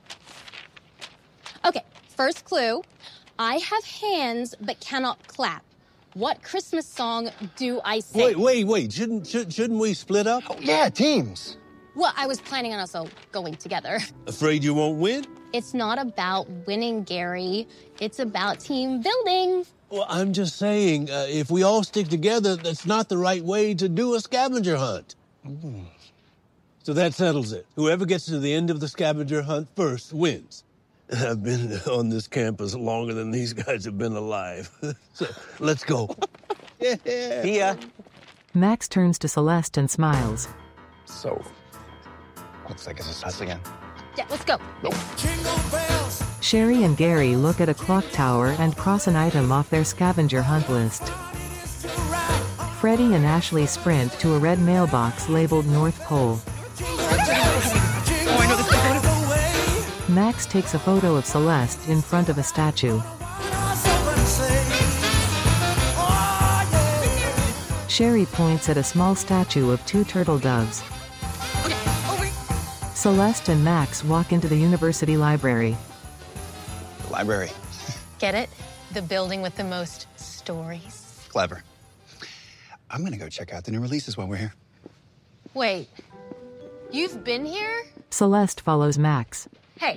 Okay, first clue. I have hands but cannot clap. What Christmas song do I sing? Wait. Shouldn't we split up? Oh, yeah, teams. Well, I was planning on us all going together. Afraid you won't win? It's not about winning, Gary. It's about team building. Well, I'm just saying, if we all stick together, that's not the right way to do a scavenger hunt. So that settles it. Whoever gets to the end of the scavenger hunt first wins. I've been on this campus longer than these guys have been alive. So let's go. See ya. Max turns to Celeste and smiles. So, looks like it's us again. Yeah, let's go. Sherry and Gary look at a clock tower and cross an item off their scavenger hunt list. Freddie and Ashley sprint to a red mailbox labeled North Pole. Max takes a photo of Celeste in front of a statue. Sherry points at a small statue of 2 turtle doves. Celeste and Max walk into the university library. The library. Get it? The building with the most stories. Clever. I'm gonna go check out the new releases while we're here. Wait, you've been here? Celeste follows Max. Hey.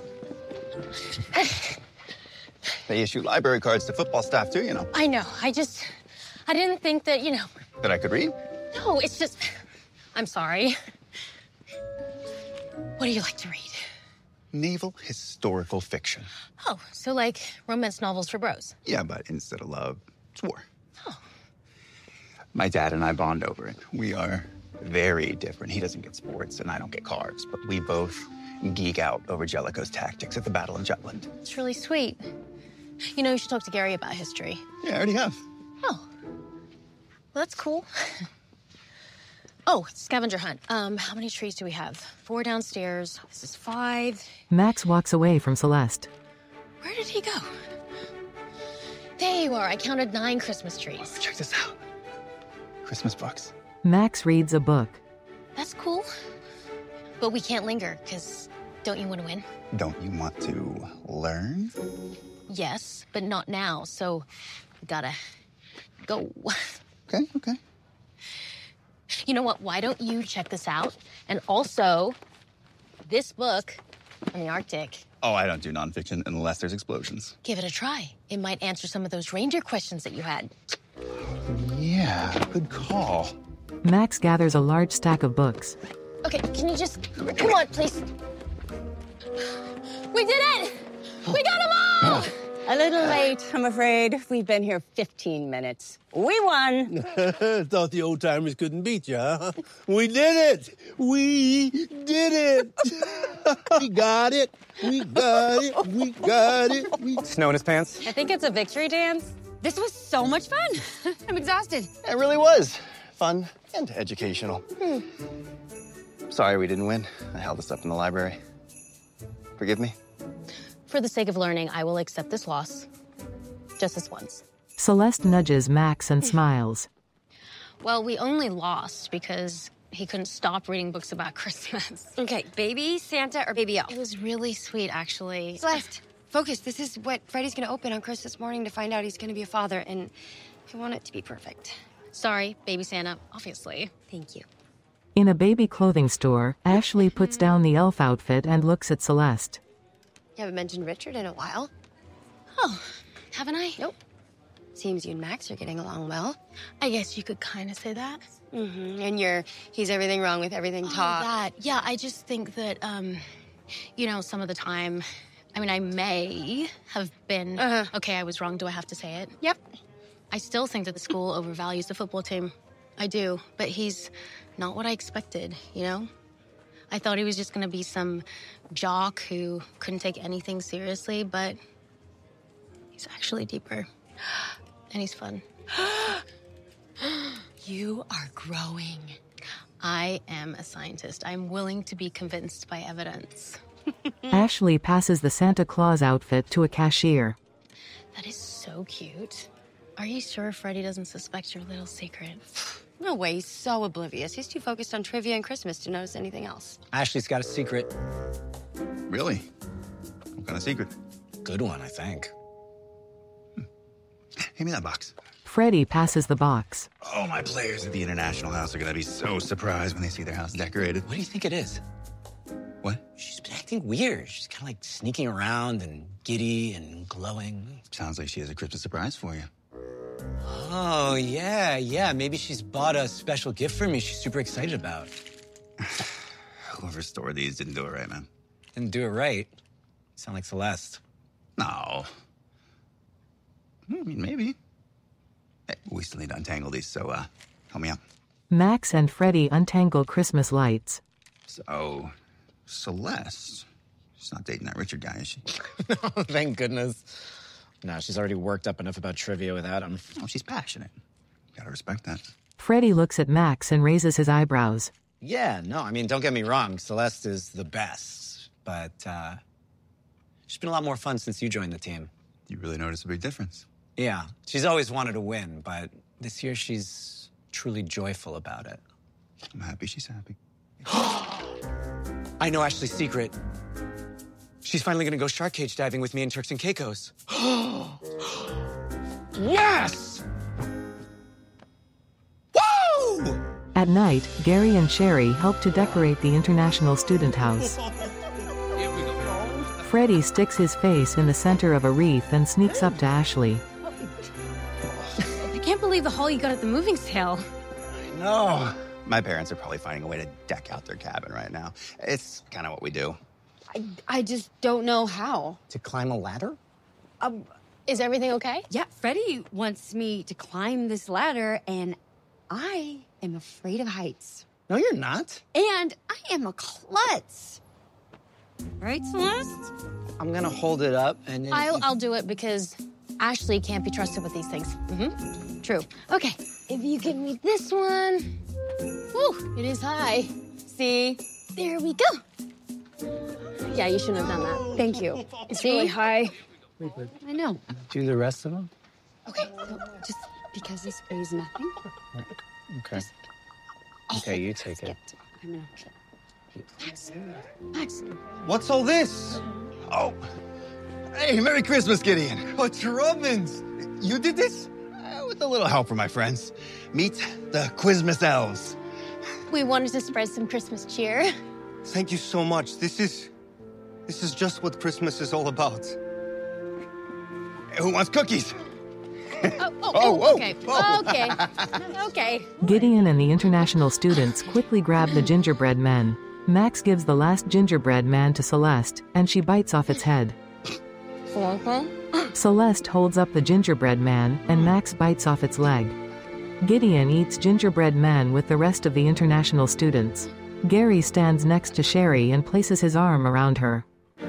They issue library cards to football staff too, you know. I know, I didn't think that, That I could read? No, it's just, I'm sorry. What do you like to read? Naval historical fiction. Oh, so like romance novels for bros. Yeah, but instead of love, it's war. Oh. My dad and I bond over it. We are very different. He doesn't get sports and I don't get cars, but we both geek out over Jellicoe's tactics at the Battle of Jutland. It's really sweet. You should talk to Gary about history. Yeah, I already have. Oh. Well, that's cool. Oh, scavenger hunt. How many trees do we have? 4 downstairs. This is 5. Max walks away from Celeste. Where did he go? There you are. I counted 9 Christmas trees. Check this out. Christmas books. Max reads a book. That's cool. But we can't linger, because don't you want to win? Don't you want to learn? Yes, but not now, so we gotta go. Okay. You know what? Why don't you check this out? And also, this book on the Arctic. Oh, I don't do nonfiction unless there's explosions. Give it a try. It might answer some of those reindeer questions that you had. Yeah, good call. Max gathers a large stack of books. Okay, can you just... Come on, please. We did it! We got them all! A little late, I'm afraid. We've been here 15 minutes. We won. Thought the old timers couldn't beat you, huh? We did it! We did it! We got it! We got it! We got it! Snow in his pants? I think it's a victory dance. This was so much fun. I'm exhausted. It really was. Fun and educational. Sorry we didn't win. I held us up in the library. Forgive me? For the sake of learning, I will accept this loss. Just this once. Celeste nudges Max and smiles. Well, we only lost because he couldn't stop reading books about Christmas. Okay, baby Santa or baby elf? It was really sweet, actually. Celeste, focus. This is what Freddy's gonna open on Christmas morning to find out he's gonna be a father, and I want it to be perfect. Sorry, baby Santa, obviously. Thank you. In a baby clothing store, Ashley puts down the elf outfit and looks at Celeste. You haven't mentioned Richard in a while. Oh, haven't I? Nope. Seems you and Max are getting along well. I guess you could kind of say that. Mm-hmm. And he's everything wrong with everything talk. That. Yeah, I just think that, some of the time, I may have been... Okay, I was wrong. Do I have to say it? Yep. I still think that the school overvalues the football team. I do. But he's not what I expected, I thought he was just going to be some jock who couldn't take anything seriously, but he's actually deeper. And he's fun. You are growing. I am a scientist. I'm willing to be convinced by evidence. Ashley passes the Santa Claus outfit to a cashier. That is so cute. Are you sure Freddy doesn't suspect your little secret? No way, he's so oblivious. He's too focused on trivia and Christmas to notice anything else. Ashley's got a secret. Really? What kind of secret? Good one, I think. Hand me that box. Freddy passes the box. Oh, my players at the International House are gonna be so surprised when they see their house decorated. What do you think it is? What? She's been acting weird. She's kind of like sneaking around and giddy and glowing. Sounds like she has a Christmas surprise for you. Oh, yeah. Maybe she's bought a special gift for me she's super excited about. Whoever stored these didn't do it right, man. Didn't do it right. You sound like Celeste. No. Maybe. Hey, we still need to untangle these, so help me out. Max and Freddy untangle Christmas lights. So, Celeste, she's not dating that Richard guy, is she? No, thank goodness. No, she's already worked up enough about trivia without him. Oh, she's passionate. Gotta respect that. Freddy looks at Max and raises his eyebrows. Yeah, no, don't get me wrong. Celeste is the best, but she's been a lot more fun since you joined the team. You really notice a big difference. Yeah, she's always wanted to win, but this year she's truly joyful about it. I'm happy she's happy. I know Ashley's secret. She's finally gonna go shark cage diving with me in Turks and Caicos. Yes! Woo! At night, Gary and Sherry help to decorate the International Student House. Freddie sticks his face in the center of a wreath and sneaks up to Ashley. I can't believe the haul you got at the moving sale. No. My parents are probably finding a way to deck out their cabin right now. It's kind of what we do. I just don't know how. To climb a ladder? Is everything okay? Yeah, Freddie wants me to climb this ladder, and I am afraid of heights. No, you're not. And I am a klutz. Right, Celeste? I'm gonna hold it up and then... I'll do it because Ashley can't be trusted with these things. True. Okay, if you give me this one. Whew, it is high. See? There we go. Yeah, you shouldn't have done that. Thank you. It's See? really high. I know. Do the rest of them? Okay, so just because this weighs nothing. Okay. Okay, you take it. I'm gonna... Max. What's all this? Oh. Hey, Merry Christmas, Gideon. Oh, Trubbins. You did this? With a little help from my friends. Meet the Quizmas elves. We wanted to spread some Christmas cheer. Thank you so much. This is just what Christmas is all about. Who wants cookies? Okay. Okay. Okay. Gideon and the international students quickly grab the gingerbread men. Max gives the last gingerbread man to Celeste, and she bites off its head. Celeste holds up the gingerbread man, and Max bites off its leg. Gideon eats gingerbread man with the rest of the international students. Gary stands next to Sherry and places his arm around her.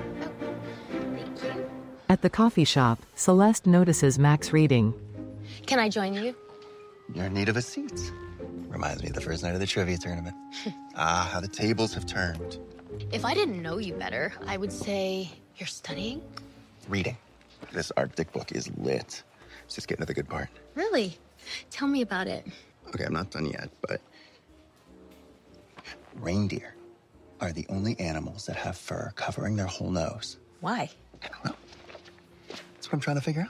At the coffee shop, Celeste notices Max reading. Can I join you? You're in need of a seat. Reminds me of the first night of the trivia tournament. How the tables have turned. If I didn't know you better, I would say you're studying. Reading. This Arctic book is lit. Let's just get into the good part. Really? Tell me about it. Okay, I'm not done yet, but... Reindeer are the only animals that have fur covering their whole nose. Why? I don't know. That's what I'm trying to figure out.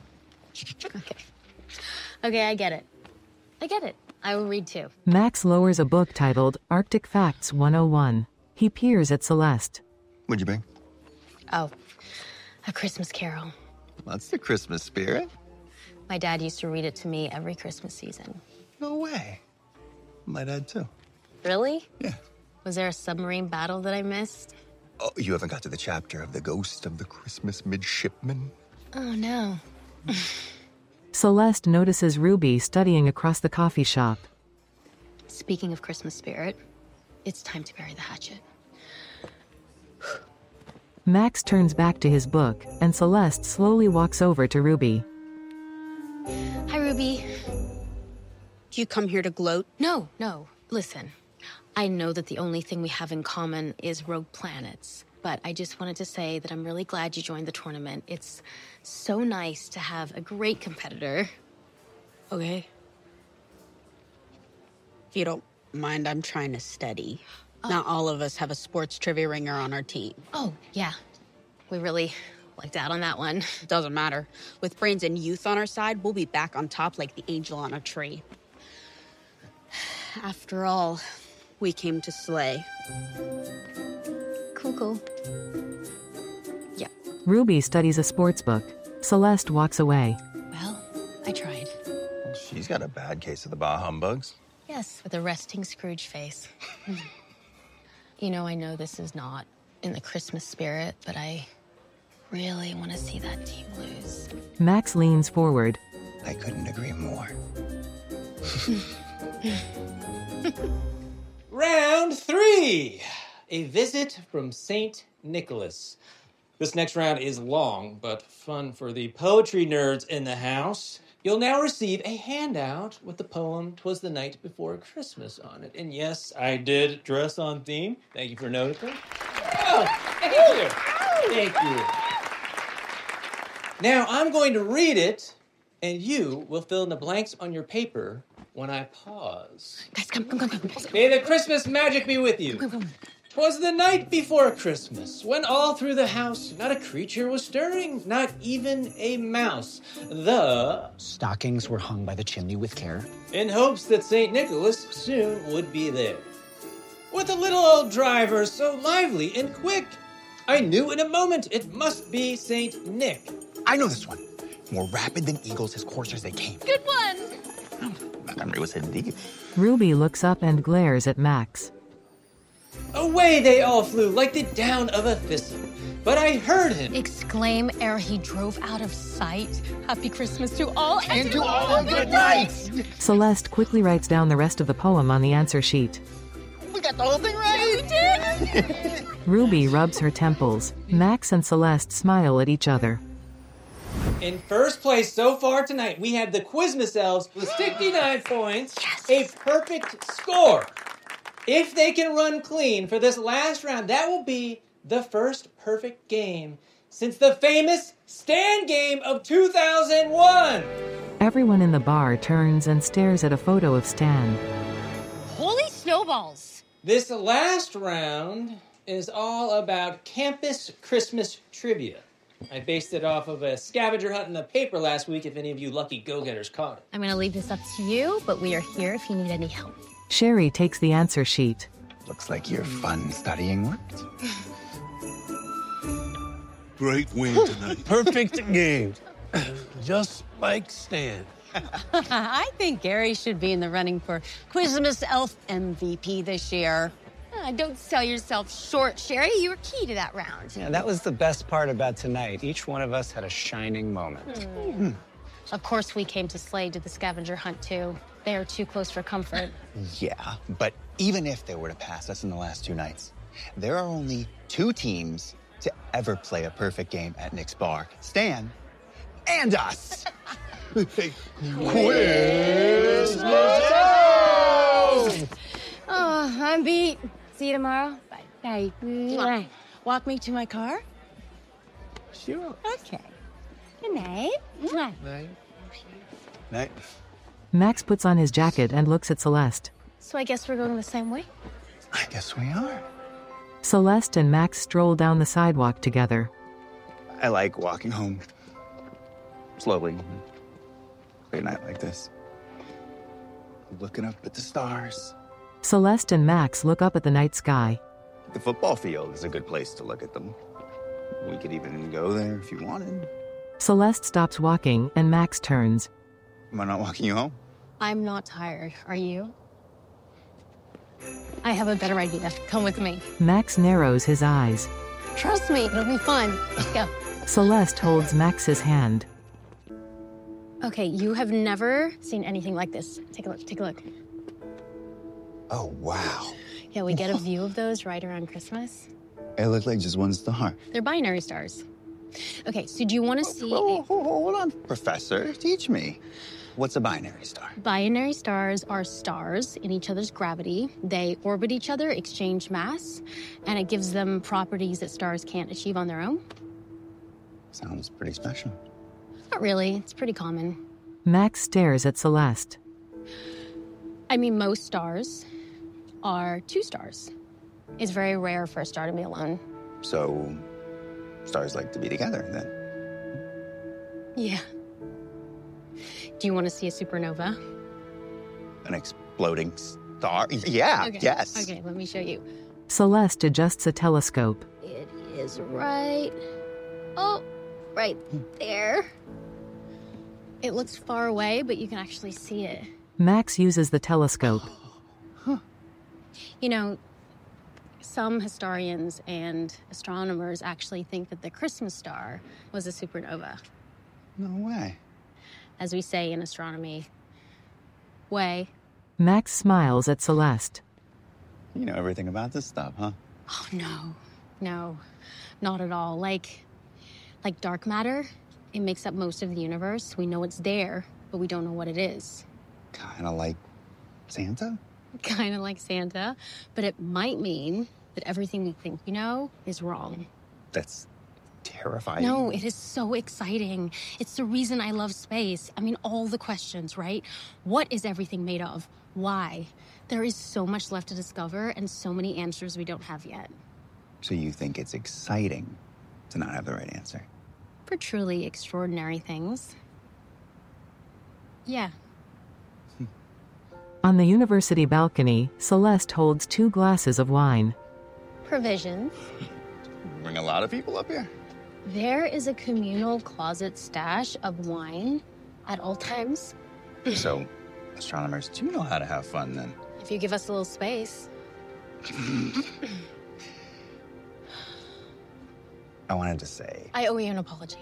Okay, I get it. I will read too. Max lowers a book titled Arctic Facts 101. He peers at Celeste. What'd you bring? Oh, A Christmas Carol. That's the Christmas spirit. My dad used to read it to me every Christmas season. No way. My dad, too. Really? Yeah. Was there a submarine battle that I missed? Oh, you haven't got to the chapter of the ghost of the Christmas midshipman? Oh, no. Celeste notices Ruby studying across the coffee shop. Speaking of Christmas spirit, it's time to bury the hatchet. Max turns back to his book, and Celeste slowly walks over to Ruby. Hi, Ruby. Do you come here to gloat? No. Listen, I know that the only thing we have in common is rogue planets, but I just wanted to say that I'm really glad you joined the tournament. It's so nice to have a great competitor. Okay. If you don't mind, I'm trying to study. Not all of us have a sports trivia ringer on our team. Oh, yeah. We really lucked out on that one. Doesn't matter. With brains and youth on our side, we'll be back on top like the angel on a tree. After all, we came to slay. Cool. Yeah. Ruby studies a sports book. Celeste walks away. Well, I tried. She's got a bad case of the bah humbugs. Yes, with a resting Scrooge face. You know, I know this is not in the Christmas spirit, but I really want to see that team lose. Max leans forward. I couldn't agree more. Round 3. A visit from St. Nicholas. This next round is long, but fun for the poetry nerds in the house. You'll now receive a handout with the poem "'Twas the Night Before Christmas" on it. And yes, I did dress on theme. Thank you for noticing. Oh, thank you. Now, I'm going to read it, and you will fill in the blanks on your paper when I pause. Guys, come. May the Christmas magic be with you. Come. 'Twas the night before Christmas, when all through the house not a creature was stirring, not even a mouse. The stockings were hung by the chimney with care, in hopes that St. Nicholas soon would be there. With a little old driver so lively and quick, I knew in a moment it must be St. Nick. I know this one. More rapid than eagles as course as they came. Good one. My memory was hidden deep. Ruby looks up and glares at Max. Away they all flew like the down of a thistle. But I heard him exclaim ere he drove out of sight. Happy Christmas to all and to all a good night. Celeste quickly writes down the rest of the poem on the answer sheet. We got the whole thing right. We did. Ruby rubs her temples. Max and Celeste smile at each other. In first place so far tonight, we have the Quizmas Elves with 69 points, a perfect score. If they can run clean for this last round, that will be the first perfect game since the famous Stan game of 2001. Everyone in the bar turns and stares at a photo of Stan. Holy snowballs! This last round is all about campus Christmas trivia. I based it off of a scavenger hunt in the paper last week, if any of you lucky go-getters caught it. I'm going to leave this up to you, but we are here if you need any help. Sherry takes the answer sheet. Looks like your fun studying worked. Great win tonight. Perfect game. Just like Stan. I think Gary should be in the running for Quizmas Elf MVP this year. Don't sell yourself short, Sherry. You were key to that round. Yeah, that was the best part about tonight. Each one of us had a shining moment. Of course, we came to Slade to the scavenger hunt, too. They are too close for comfort. Yeah, but even if they were to pass us in the last 2 nights, there are only 2 teams to ever play a perfect game at Nick's bar. Stan and us. Oh, I'm beat. See you tomorrow. Bye. Hey, walk me to my car? Sure. Okay. Good night. Night. Max puts on his jacket and looks at Celeste. So I guess we're going the same way? I guess we are. Celeste and Max stroll down the sidewalk together. I like walking home slowly. Late night like this. Looking up at the stars. Celeste and Max look up at the night sky. The football field is a good place to look at them. We could even go there if you wanted. Celeste stops walking and Max turns. Am I not walking you home? I'm not tired. Are you? I have a better idea. Come with me. Max narrows his eyes. Trust me, it'll be fun. Let's go. Celeste holds Max's hand. Okay, you have never seen anything like this. Take a look, take a look. Oh, wow. Yeah, we get a view of those right around Christmas. It looked like just one star. They're binary stars. Okay, so do you want to see... Hold on, Professor. Teach me. What's a binary star? Binary stars are stars in each other's gravity. They orbit each other, exchange mass, and it gives them properties that stars can't achieve on their own. Sounds pretty special. Not really. It's pretty common. Max stares at Celeste. I mean, most stars are 2 stars. It's very rare for a star to be alone. So, stars like to be together, then? Yeah. Do you want to see a supernova? An exploding star? Yeah, Okay. yes. Okay, let me show you. Celeste adjusts a telescope. It is right... Oh, right there. It looks far away, but you can actually see it. Max uses the telescope. You know, some historians and astronomers actually think that the Christmas star was a supernova. No way. As we say in astronomy, way. Max smiles at Celeste. You know everything about this stuff, huh? Oh, no, not at all. Like dark matter, it makes up most of the universe. We know it's there, but we don't know what it is. Kind of like Santa? Kind of like Santa, but it might mean that everything we think we know is wrong. That's terrifying. No, it is so exciting. It's the reason I love space. I mean, all the questions, right? What is everything made of? Why? There is so much left to discover and so many answers we don't have yet. So you think it's exciting to not have the right answer? For truly extraordinary things. Yeah. On the university balcony, Celeste holds 2 glasses of wine. Provisions. Bring a lot of people up here. There is a communal closet stash of wine at all times. So, astronomers do know how to have fun then. If you give us a little space. I wanted to say. I owe you an apology.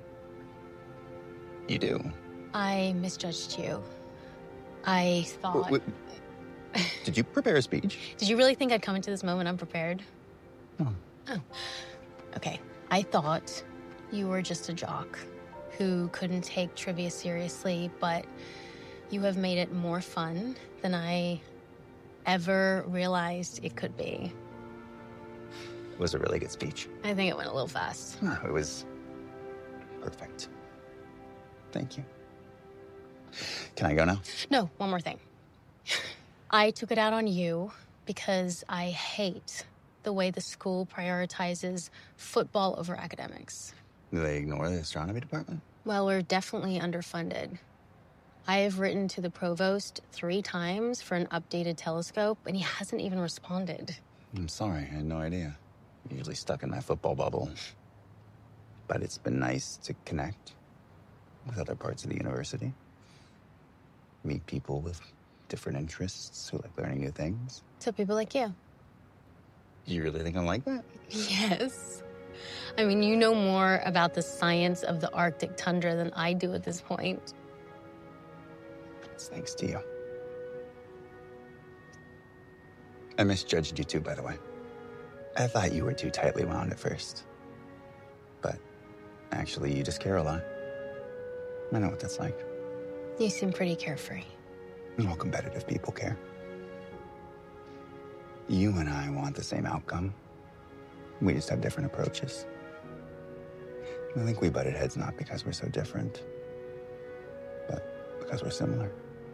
You do? I misjudged you. I thought... Wait. Did you prepare a speech? Did you really think I'd come into this moment unprepared? No. Oh. Okay. I thought you were just a jock who couldn't take trivia seriously, but you have made it more fun than I ever realized it could be. It was a really good speech. I think it went a little fast. No, it was perfect. Thank you. Can I go now? No, one more thing. I took it out on you because I hate the way the school prioritizes football over academics. Do they ignore the astronomy department? Well, we're definitely underfunded. I have written to the provost 3 times for an updated telescope, and he hasn't even responded. I'm sorry, I had no idea. I'm usually stuck in my football bubble. But it's been nice to connect with other parts of the university. Meet people with different interests who like learning new things. So people like you. You really think I'm like that? Yes. I mean, you know more about the science of the Arctic tundra than I do at this point. It's thanks to you. I misjudged you too, by the way. I thought you were too tightly wound at first. But actually, you just care a lot. I know what that's like. You seem pretty carefree. All competitive people care. You and I want the same outcome. We just have different approaches. I think we butted heads not because we're so different, but because we're similar.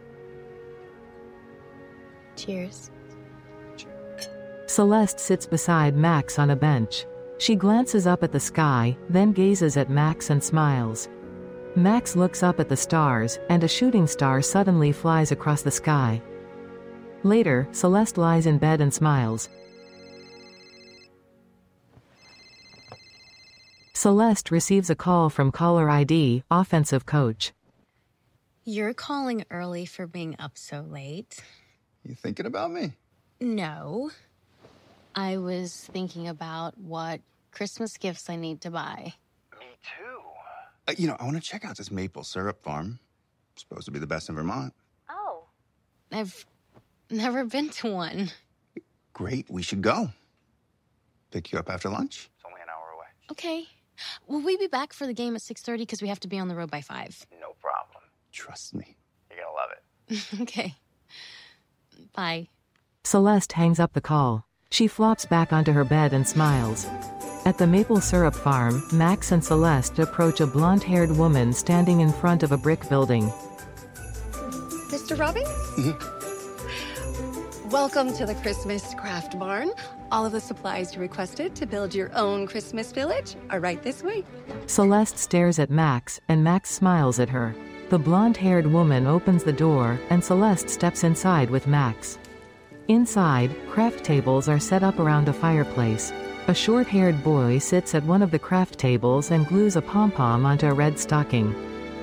Cheers. Celeste sits beside Max on a bench. She glances up at the sky, then gazes at Max and smiles. Max looks up at the stars, and a shooting star suddenly flies across the sky. Later, Celeste lies in bed and smiles. Celeste receives a call from caller ID, offensive coach. You're calling early for being up so late. You thinking about me? No. I was thinking about what Christmas gifts I need to buy. Me too. I want to check out this maple syrup farm. It's supposed to be the best in Vermont. Oh. I've never been to one. Great, we should go. Pick you up after lunch? It's only an hour away. Okay. Will we be back for the game at 6:30 because we have to be on the road by 5? No problem. Trust me. You're gonna love it. Okay. Bye. Celeste hangs up the call. She flops back onto her bed and smiles. At the maple syrup farm, Max and Celeste approach a blonde-haired woman standing in front of a brick building. Mr. Robbins? Welcome to the Christmas Craft Barn. All of the supplies you requested to build your own Christmas village are right this way. Celeste stares at Max, and Max smiles at her. The blonde-haired woman opens the door, and Celeste steps inside with Max. Inside, craft tables are set up around a fireplace. A short-haired boy sits at one of the craft tables and glues a pom-pom onto a red stocking.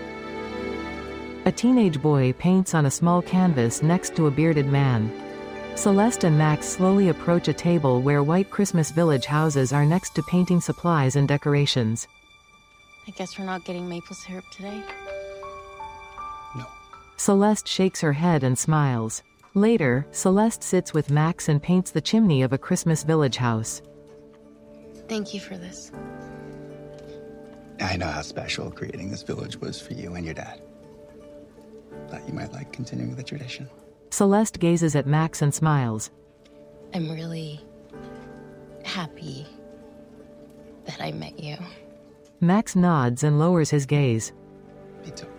A teenage boy paints on a small canvas next to a bearded man. Celeste and Max slowly approach a table where white Christmas village houses are next to painting supplies and decorations. I guess we're not getting maple syrup today. No. Celeste shakes her head and smiles. Later, Celeste sits with Max and paints the chimney of a Christmas village house. Thank you for this. I know how special creating this village was for you and your dad. Thought you might like continuing the tradition. Celeste gazes at Max and smiles. I'm really happy that I met you. Max nods and lowers his gaze. Me too.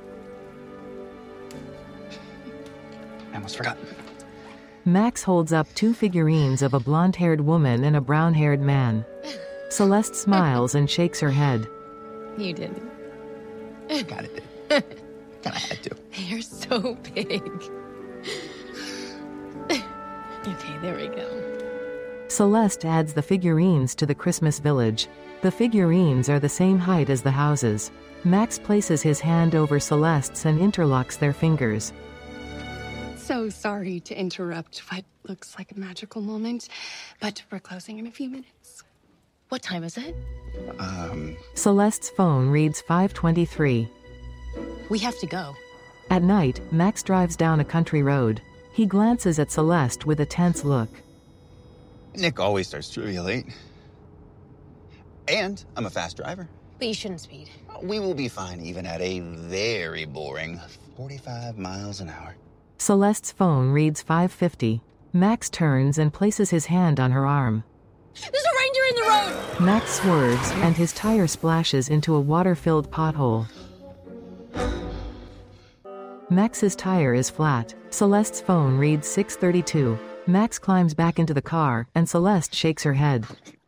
I almost forgot. Max holds up 2 figurines of a blonde-haired woman and a brown-haired man. Celeste smiles and shakes her head. You didn't. Got it. Kinda had to. You're so big. Okay, there we go. Celeste adds the figurines to the Christmas village. The figurines are the same height as the houses. Max places his hand over Celeste's and interlocks their fingers. So sorry to interrupt what looks like a magical moment, but we're closing in a few minutes. What time is it? Celeste's phone reads 5:23. We have to go. At night, Max drives down a country road. He glances at Celeste with a tense look. Nick always starts trivia late. And I'm a fast driver. But you shouldn't speed. We will be fine even at a very boring 45 miles an hour. Celeste's phone reads 5:50. Max turns and places his hand on her arm. There's a reindeer in the road! Max swerves, and his tire splashes into a water-filled pothole. Max's tire is flat. Celeste's phone reads 6:32. Max climbs back into the car, and Celeste shakes her head.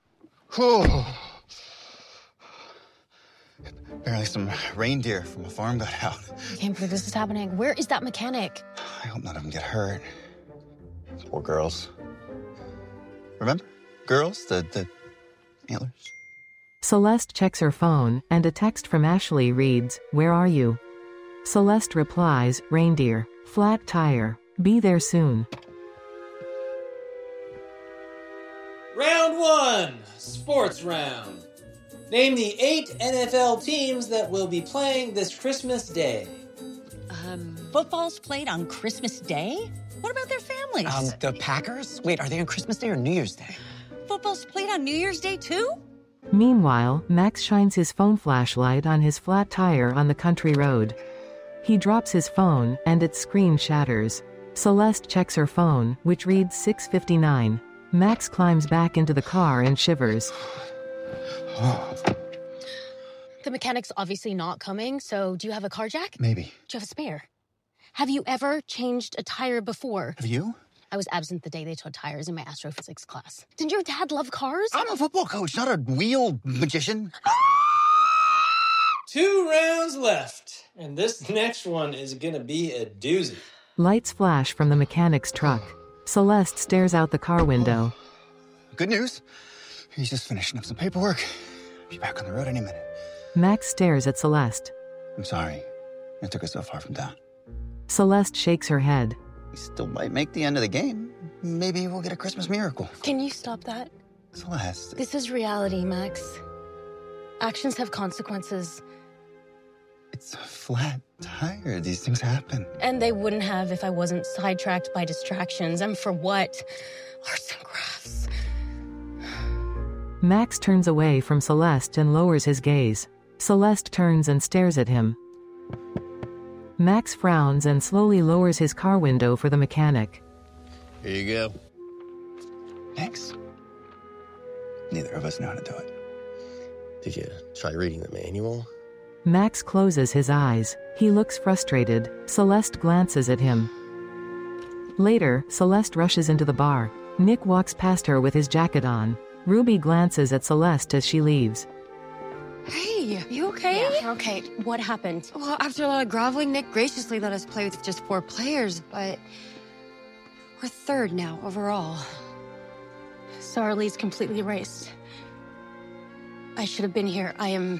Apparently some reindeer from a farm got out. I can't believe this is happening. Where is that mechanic? I hope none of them get hurt. Poor girls. Remember? Girls, the antlers. Celeste checks her phone, and a text from Ashley reads, "Where are you?" Celeste replies, "Reindeer. Flat tire. Be there soon." Round 1, sports round. Name the 8 NFL teams that will be playing this Christmas Day. Football's played on Christmas Day? What about their families? The Packers? Wait, are they on Christmas Day or New Year's Day? Football's played on New Year's Day, too? Meanwhile, Max shines his phone flashlight on his flat tire on the country road. He drops his phone, and its screen shatters. Celeste checks her phone, which reads 6:59. Max climbs back into the car and shivers. The mechanic's obviously not coming, so do you have a car jack? Maybe. Do you have a spare? Have you ever changed a tire before? Have you? I was absent the day they towed tires in my astrophysics class. Didn't your dad love cars? I'm a football coach, not a wheel magician. 2 rounds left, and this next one is gonna be a doozy. Lights flash from the mechanic's truck. Celeste stares out the car window. Good news. He's just finishing up some paperwork. Be back on the road any minute. Max stares at Celeste. I'm sorry. It took us so far from town. Celeste shakes her head. We still might make the end of the game. Maybe we'll get a Christmas miracle. Can you stop that? Celeste. This is reality, Max. Actions have consequences. It's a flat tire. These things happen. And they wouldn't have if I wasn't sidetracked by distractions. And for what? Arts and crafts. Max turns away from Celeste and lowers his gaze. Celeste turns and stares at him. Max frowns and slowly lowers his car window for the mechanic. Here you go. Thanks. Neither of us know how to do it. Did you try reading the manual? Max closes his eyes. He looks frustrated. Celeste glances at him. Later, Celeste rushes into the bar. Nick walks past her with his jacket on. Ruby glances at Celeste as she leaves. Hey, you okay? Yeah, okay. What happened? Well, after a lot of groveling, Nick graciously let us play with just 4 players, but we're 3rd now overall. Sarli's completely erased. I should have been here. I am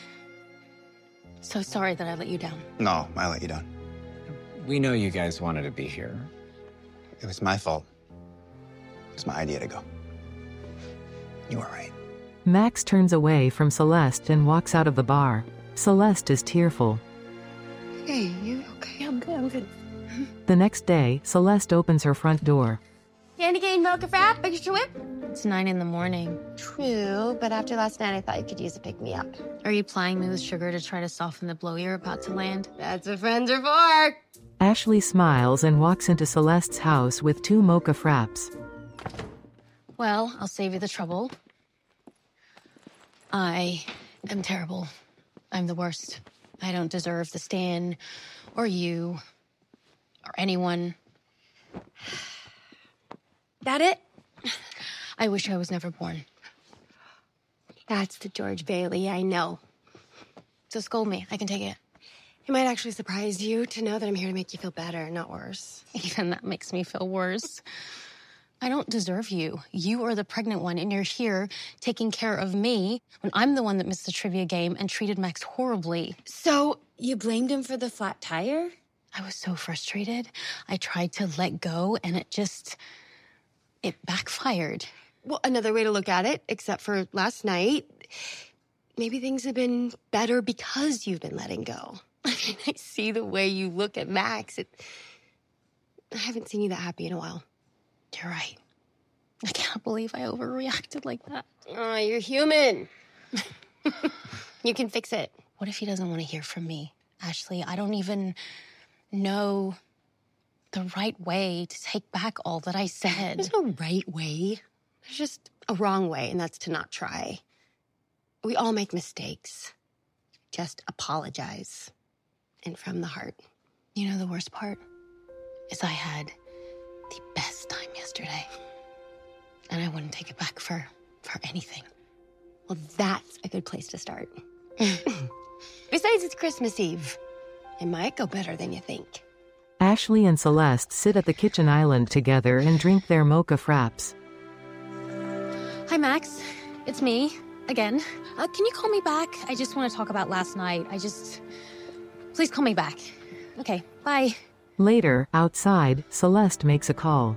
so sorry that I let you down. No, I let you down. We know you guys wanted to be here. It was my fault. It was my idea to go. You were right. Max turns away from Celeste and walks out of the bar. Celeste is tearful. Hey, you okay? Yeah, I'm good. I'm good. The next day, Celeste opens her front door. Candy cane, mocha frap, extra whip? It's 9 a.m. True, but after last night, I thought you could use a pick-me-up. Are you plying me with sugar to try to soften the blow you're about to land? That's what friends are for. Ashley smiles and walks into Celeste's house with 2 mocha fraps. Well, I'll save you the trouble. I am terrible I'm the worst. I don't deserve the Stan, or you, or anyone. That it? I wish I was never born. That's the George Bailey I know. So scold me. I can take it. It might actually surprise you to know that I'm here to make you feel better, not worse. Even that makes me feel worse. I don't deserve you. You are the pregnant one, and you're here taking care of me when I'm the one that missed the trivia game and treated Max horribly. So you blamed him for the flat tire? I was so frustrated. I tried to let go, and it backfired. Well, another way to look at it, except for last night, maybe things have been better because you've been letting go. I mean, I see the way you look at Max. I haven't seen you that happy in a while. You're right. I can't believe I overreacted like that. Oh, you're human. You can fix it. What if he doesn't want to hear from me? Ashley, I don't even know the right way to take back all that I said. There's no right way. There's just a wrong way, and that's to not try. We all make mistakes. Just apologize. And from the heart. You know the worst part? Is I had the best time yesterday. And I wouldn't take it back for anything. Well, that's a good place to start. Besides, it's Christmas Eve. It might go better than you think. Ashley and Celeste sit at the kitchen island together and drink their mocha fraps. Hi, Max. It's me, again. Can you call me back? I just want to talk about last night. Please call me back. Okay, bye. Later, outside, Celeste makes a call.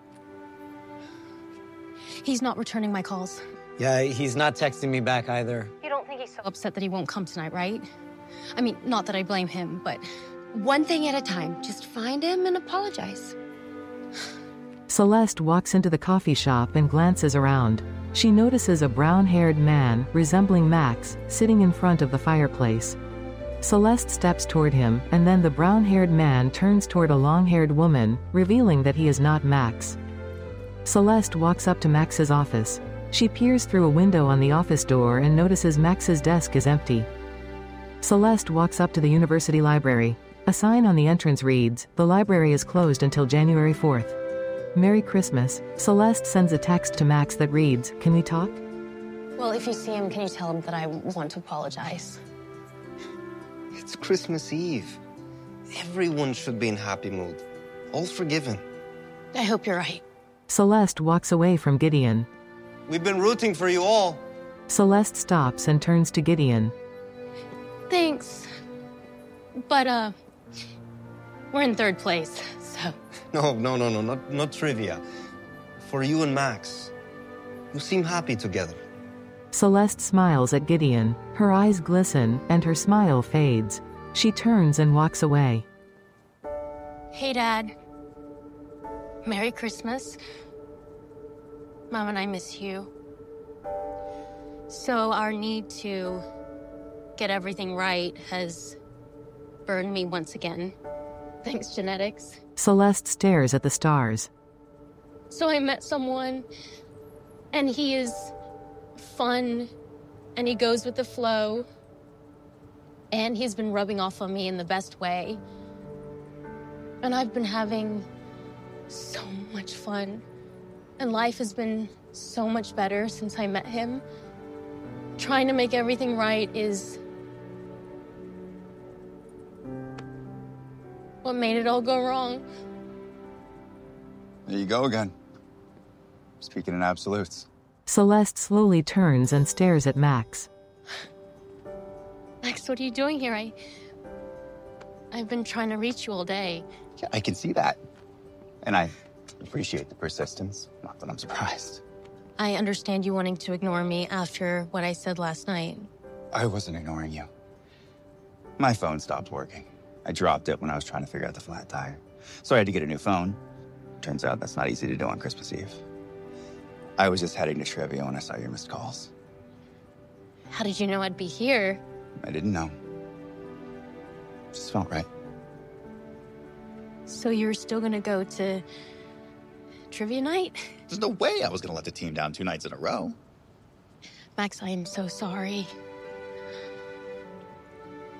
He's not returning my calls. Yeah, he's not texting me back either. You don't think he's so upset that he won't come tonight, right? I mean, not that I blame him, but... One thing at a time. Just find him and apologize. Celeste walks into the coffee shop and glances around. She notices a brown-haired man, resembling Max, sitting in front of the fireplace. Celeste steps toward him, and then the brown-haired man turns toward a long-haired woman, revealing that he is not Max. Celeste walks up to Max's office. She peers through a window on the office door and notices Max's desk is empty. Celeste walks up to the university library. A sign on the entrance reads, "The library is closed until January 4th. Merry Christmas." Celeste sends a text to Max that reads, "Can we talk?" Well, if you see him, can you tell him that I want to apologize? It's Christmas Eve. Everyone should be in happy mood. All forgiven. I hope you're right. Celeste walks away from Gideon. We've been rooting for you all. Celeste stops and turns to Gideon. Thanks. But, we're in third place, so... No, not trivia. For you and Max. You seem happy together. Celeste smiles at Gideon. Her eyes glisten, and her smile fades. She turns and walks away. Hey, Dad. Merry Christmas. Mom and I miss you. So our need to get everything right has burned me once again. Thanks, genetics. Celeste stares at the stars. So I met someone, and he is fun, and he goes with the flow, and he's been rubbing off on me in the best way. And I've been having so much fun, and life has been so much better since I met him. Trying to make everything right is what made it all go wrong. There you go again. Speaking in absolutes. Celeste slowly turns and stares at Max. Max, what are you doing here? I've been trying to reach you all day. Yeah, I can see that. And I appreciate the persistence. Not that I'm surprised. I understand you wanting to ignore me after what I said last night. I wasn't ignoring you. My phone stopped working. I dropped it when I was trying to figure out the flat tire. So I had to get a new phone. Turns out that's not easy to do on Christmas Eve. I was just heading to trivia when I saw your missed calls. How did you know I'd be here? I didn't know. Just felt right. So you were still gonna go to trivia night? There's no way I was gonna let the team down 2 nights in a row. Max, I am so sorry.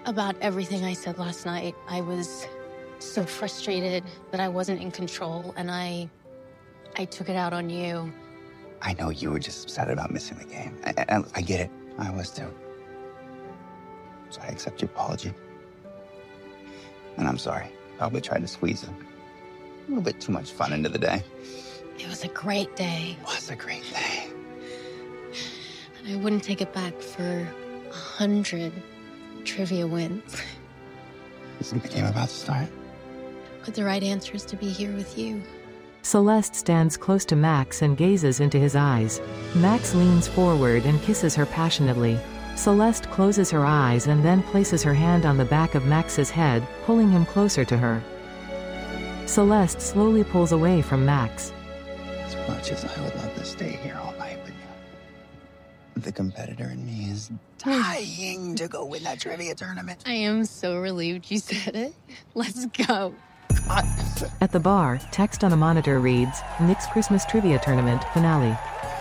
about everything I said last night. I was so frustrated that I wasn't in control, and I took it out on you. I know you were just upset about missing the game. I get it. I was too. So I accept your apology. And I'm sorry. Probably tried to squeeze a little bit too much fun into the day. It was a great day. It was a great day. And I wouldn't take it back for 100 trivia wins. Isn't the game about to start? But the right answer is to be here with you. Celeste stands close to Max and gazes into his eyes. Max leans forward and kisses her passionately. Celeste closes her eyes and then places her hand on the back of Max's head, pulling him closer to her. Celeste slowly pulls away from Max. As much as I would love to stay here all night with you, the competitor in me is dying to go win that trivia tournament. I am so relieved you said it. Let's go. At the bar, text on a monitor reads, Nick's Christmas Trivia Tournament finale.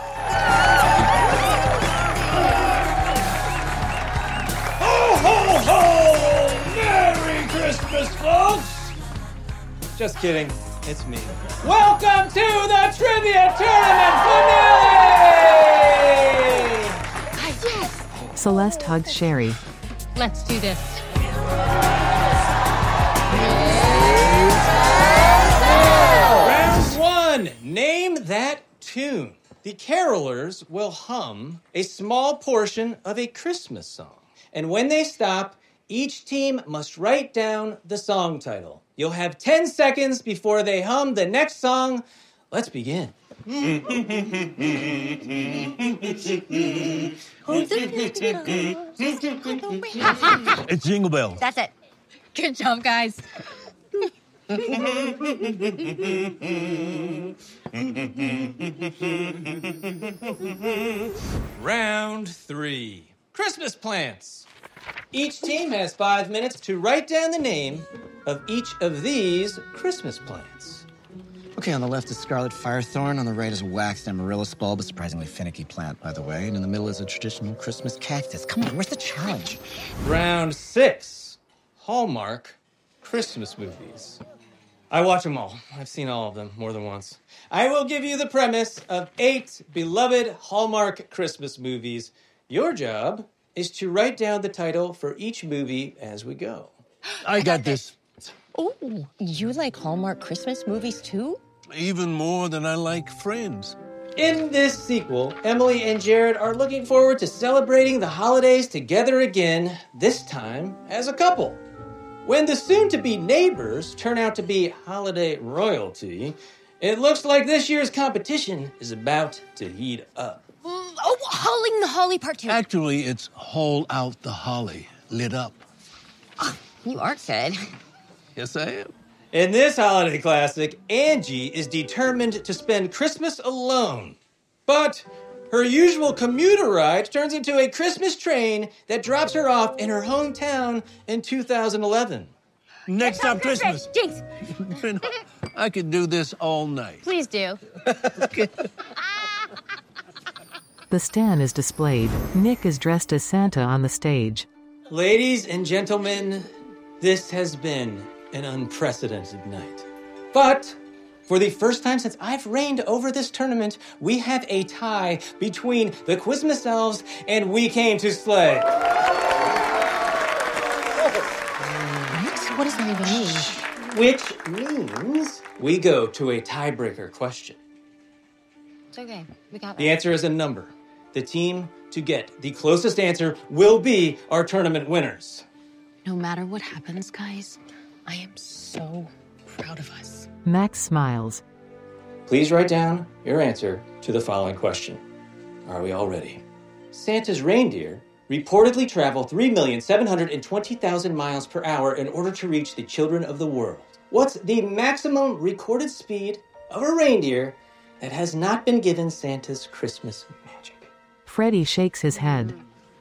Ho, ho, ho! Merry Christmas, folks! Just kidding. It's me. Welcome to the Trivia Tournament finale! Yes! Celeste hugs Sherry. Let's do this. Round one. Name that tune. The carolers will hum a small portion of a Christmas song. And when they stop, each team must write down the song title. You'll have 10 seconds before they hum the next song. Let's begin. It's Jingle Bells. That's it. Good job, guys. Round three. Christmas plants. Each team has 5 minutes to write down the name of each of these Christmas plants. Okay, on the left is scarlet firethorn. On the right is a waxed amaryllis bulb, a surprisingly finicky plant, by the way. And in the middle is a traditional Christmas cactus. Come on, where's the challenge? Round six. Hallmark Christmas movies. I watch them all. I've seen all of them more than once. I will give you the premise of 8 beloved Hallmark Christmas movies. Your job is to write down the title for each movie as we go. I got this. Oh, you like Hallmark Christmas movies too? Even more than I like Friends. In this sequel, Emily and Jared are looking forward to celebrating the holidays together again, this time as a couple. When the soon-to-be neighbors turn out to be holiday royalty, it looks like this year's competition is about to heat up. Oh, Hauling the Holly Part 2. Actually, it's Haul Out the Holly, lit up. You are good. Yes, I am. In this holiday classic, Angie is determined to spend Christmas alone. But her usual commuter ride turns into a Christmas train that drops her off in her hometown in 2011. Next up, Christmas. Jinx. I could do this all night. Please do. The stand is displayed. Nick is dressed as Santa on the stage. Ladies and gentlemen, this has been an unprecedented night. But for the first time since I've reigned over this tournament, we have a tie between the Quizmas elves and We Came to Slay. What does that even mean? Which means we go to a tiebreaker question. It's okay. We got The answer is a number. The team to get the closest answer will be our tournament winners. No matter what happens, guys, I am so proud of us. Max smiles. Please write down your answer to the following question. Are we all ready? Santa's reindeer reportedly travel 3,720,000 miles per hour in order to reach the children of the world. What's the maximum recorded speed of a reindeer that has not been given Santa's Christmas magic? Freddie shakes his head.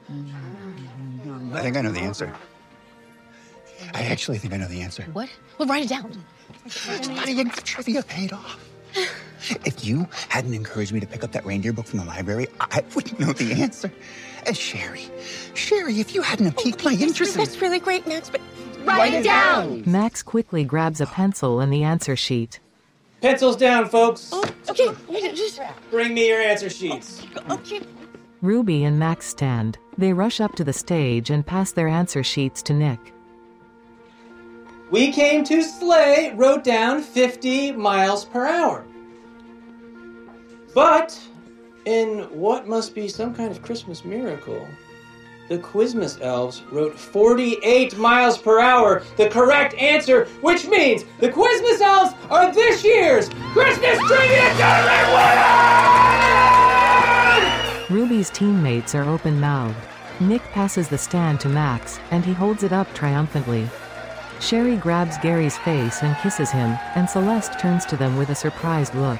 I think I know the answer. I actually think I know the answer. What? Well, write it down. Studying for trivia paid off. If you hadn't encouraged me to pick up that reindeer book from the library, I wouldn't know the answer. And Sherry, if you hadn't piqued my interest... That's really great, Max, but Write it down! Max quickly grabs a pencil and the answer sheet. Pencils down, folks. Oh, okay. Just... Bring me your answer sheets. Okay. Ruby and Max stand. They rush up to the stage and pass their answer sheets to Nick. We came to Slay wrote down 50 miles per hour. But, in what must be some kind of Christmas miracle, the Quizmas elves wrote 48 miles per hour, the correct answer, which means the Quizmas elves are this year's Christmas Trivia Tournament winners! Ruby's teammates are open-mouthed. Nick passes the stand to Max, and he holds it up triumphantly. Sherry grabs Gary's face and kisses him, and Celeste turns to them with a surprised look.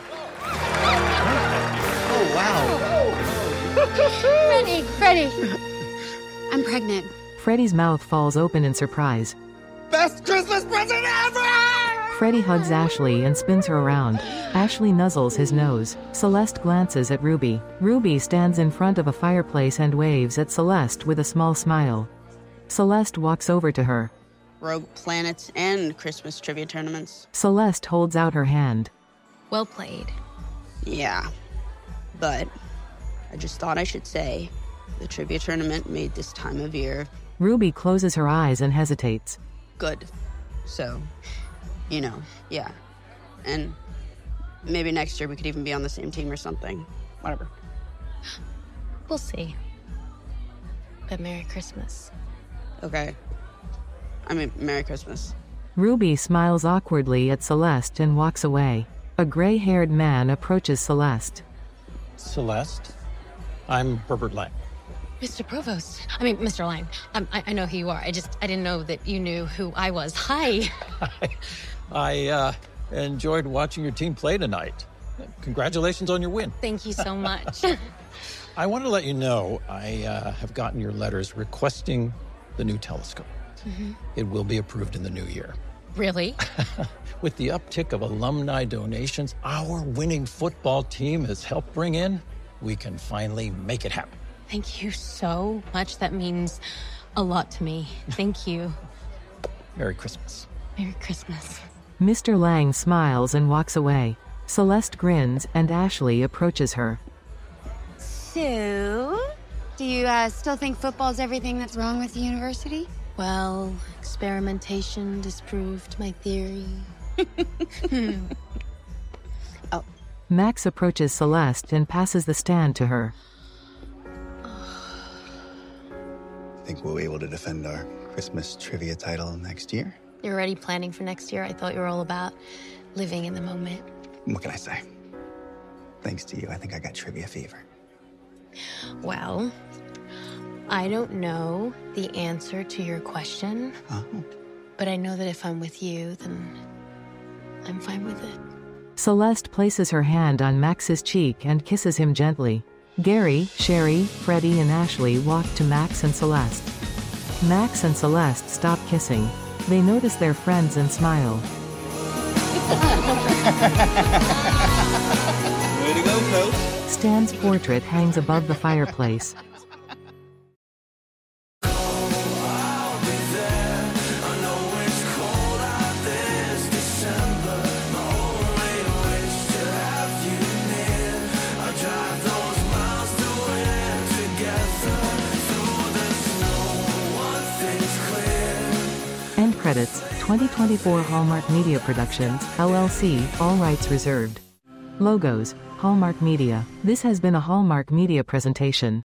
Oh, wow. Freddie. I'm pregnant. Freddie's mouth falls open in surprise. Best Christmas present ever! Freddie hugs Ashley and spins her around. Ashley nuzzles his nose. Celeste glances at Ruby. Ruby stands in front of a fireplace and waves at Celeste with a small smile. Celeste walks over to her. Rogue planets and Christmas trivia tournaments. Celeste holds out her hand. Well played. Yeah, but I just thought I should say the trivia tournament made this time of year Ruby closes her eyes and hesitates. good. So, yeah. And maybe next year we could even be on the same team or something. Whatever. We'll see. But Merry Christmas. Okay. Merry Christmas. Ruby smiles awkwardly at Celeste and walks away. A gray-haired man approaches Celeste. Celeste, I'm Herbert Lang. Mr. Provost. Mr. Lang. I know who you are. I didn't know that you knew who I was. Hi. I enjoyed watching your team play tonight. Congratulations on your win. Thank you so much. I want to let you know I have gotten your letters requesting the new telescope. Mm-hmm. It will be approved in the new year. Really? With the uptick of alumni donations our winning football team has helped bring in, we can finally make it happen. Thank you so much. That means a lot to me. Thank you. Merry Christmas. Merry Christmas. Mr. Lang smiles and walks away. Celeste grins and Ashley approaches her. So, do you still think football's everything that's wrong with the university? Well, experimentation disproved my theory. Max approaches Celeste and passes the stand to her. Think we'll be able to defend our Christmas trivia title next year? You're already planning for next year. I thought you were all about living in the moment. What can I say? Thanks to you, I think I got trivia fever. Well, I don't know the answer to your question, but I know that if I'm with you, then I'm fine with it. Celeste places her hand on Max's cheek and kisses him gently. Gary, Sherry, Freddie, and Ashley walk to Max and Celeste. Max and Celeste stop kissing. They notice their friends and smile. Way to go, Coach. Stan's portrait hangs above the fireplace. End credits, 2024 Hallmark Media Productions, LLC, all rights reserved. Logos, Hallmark Media. This has been a Hallmark Media presentation.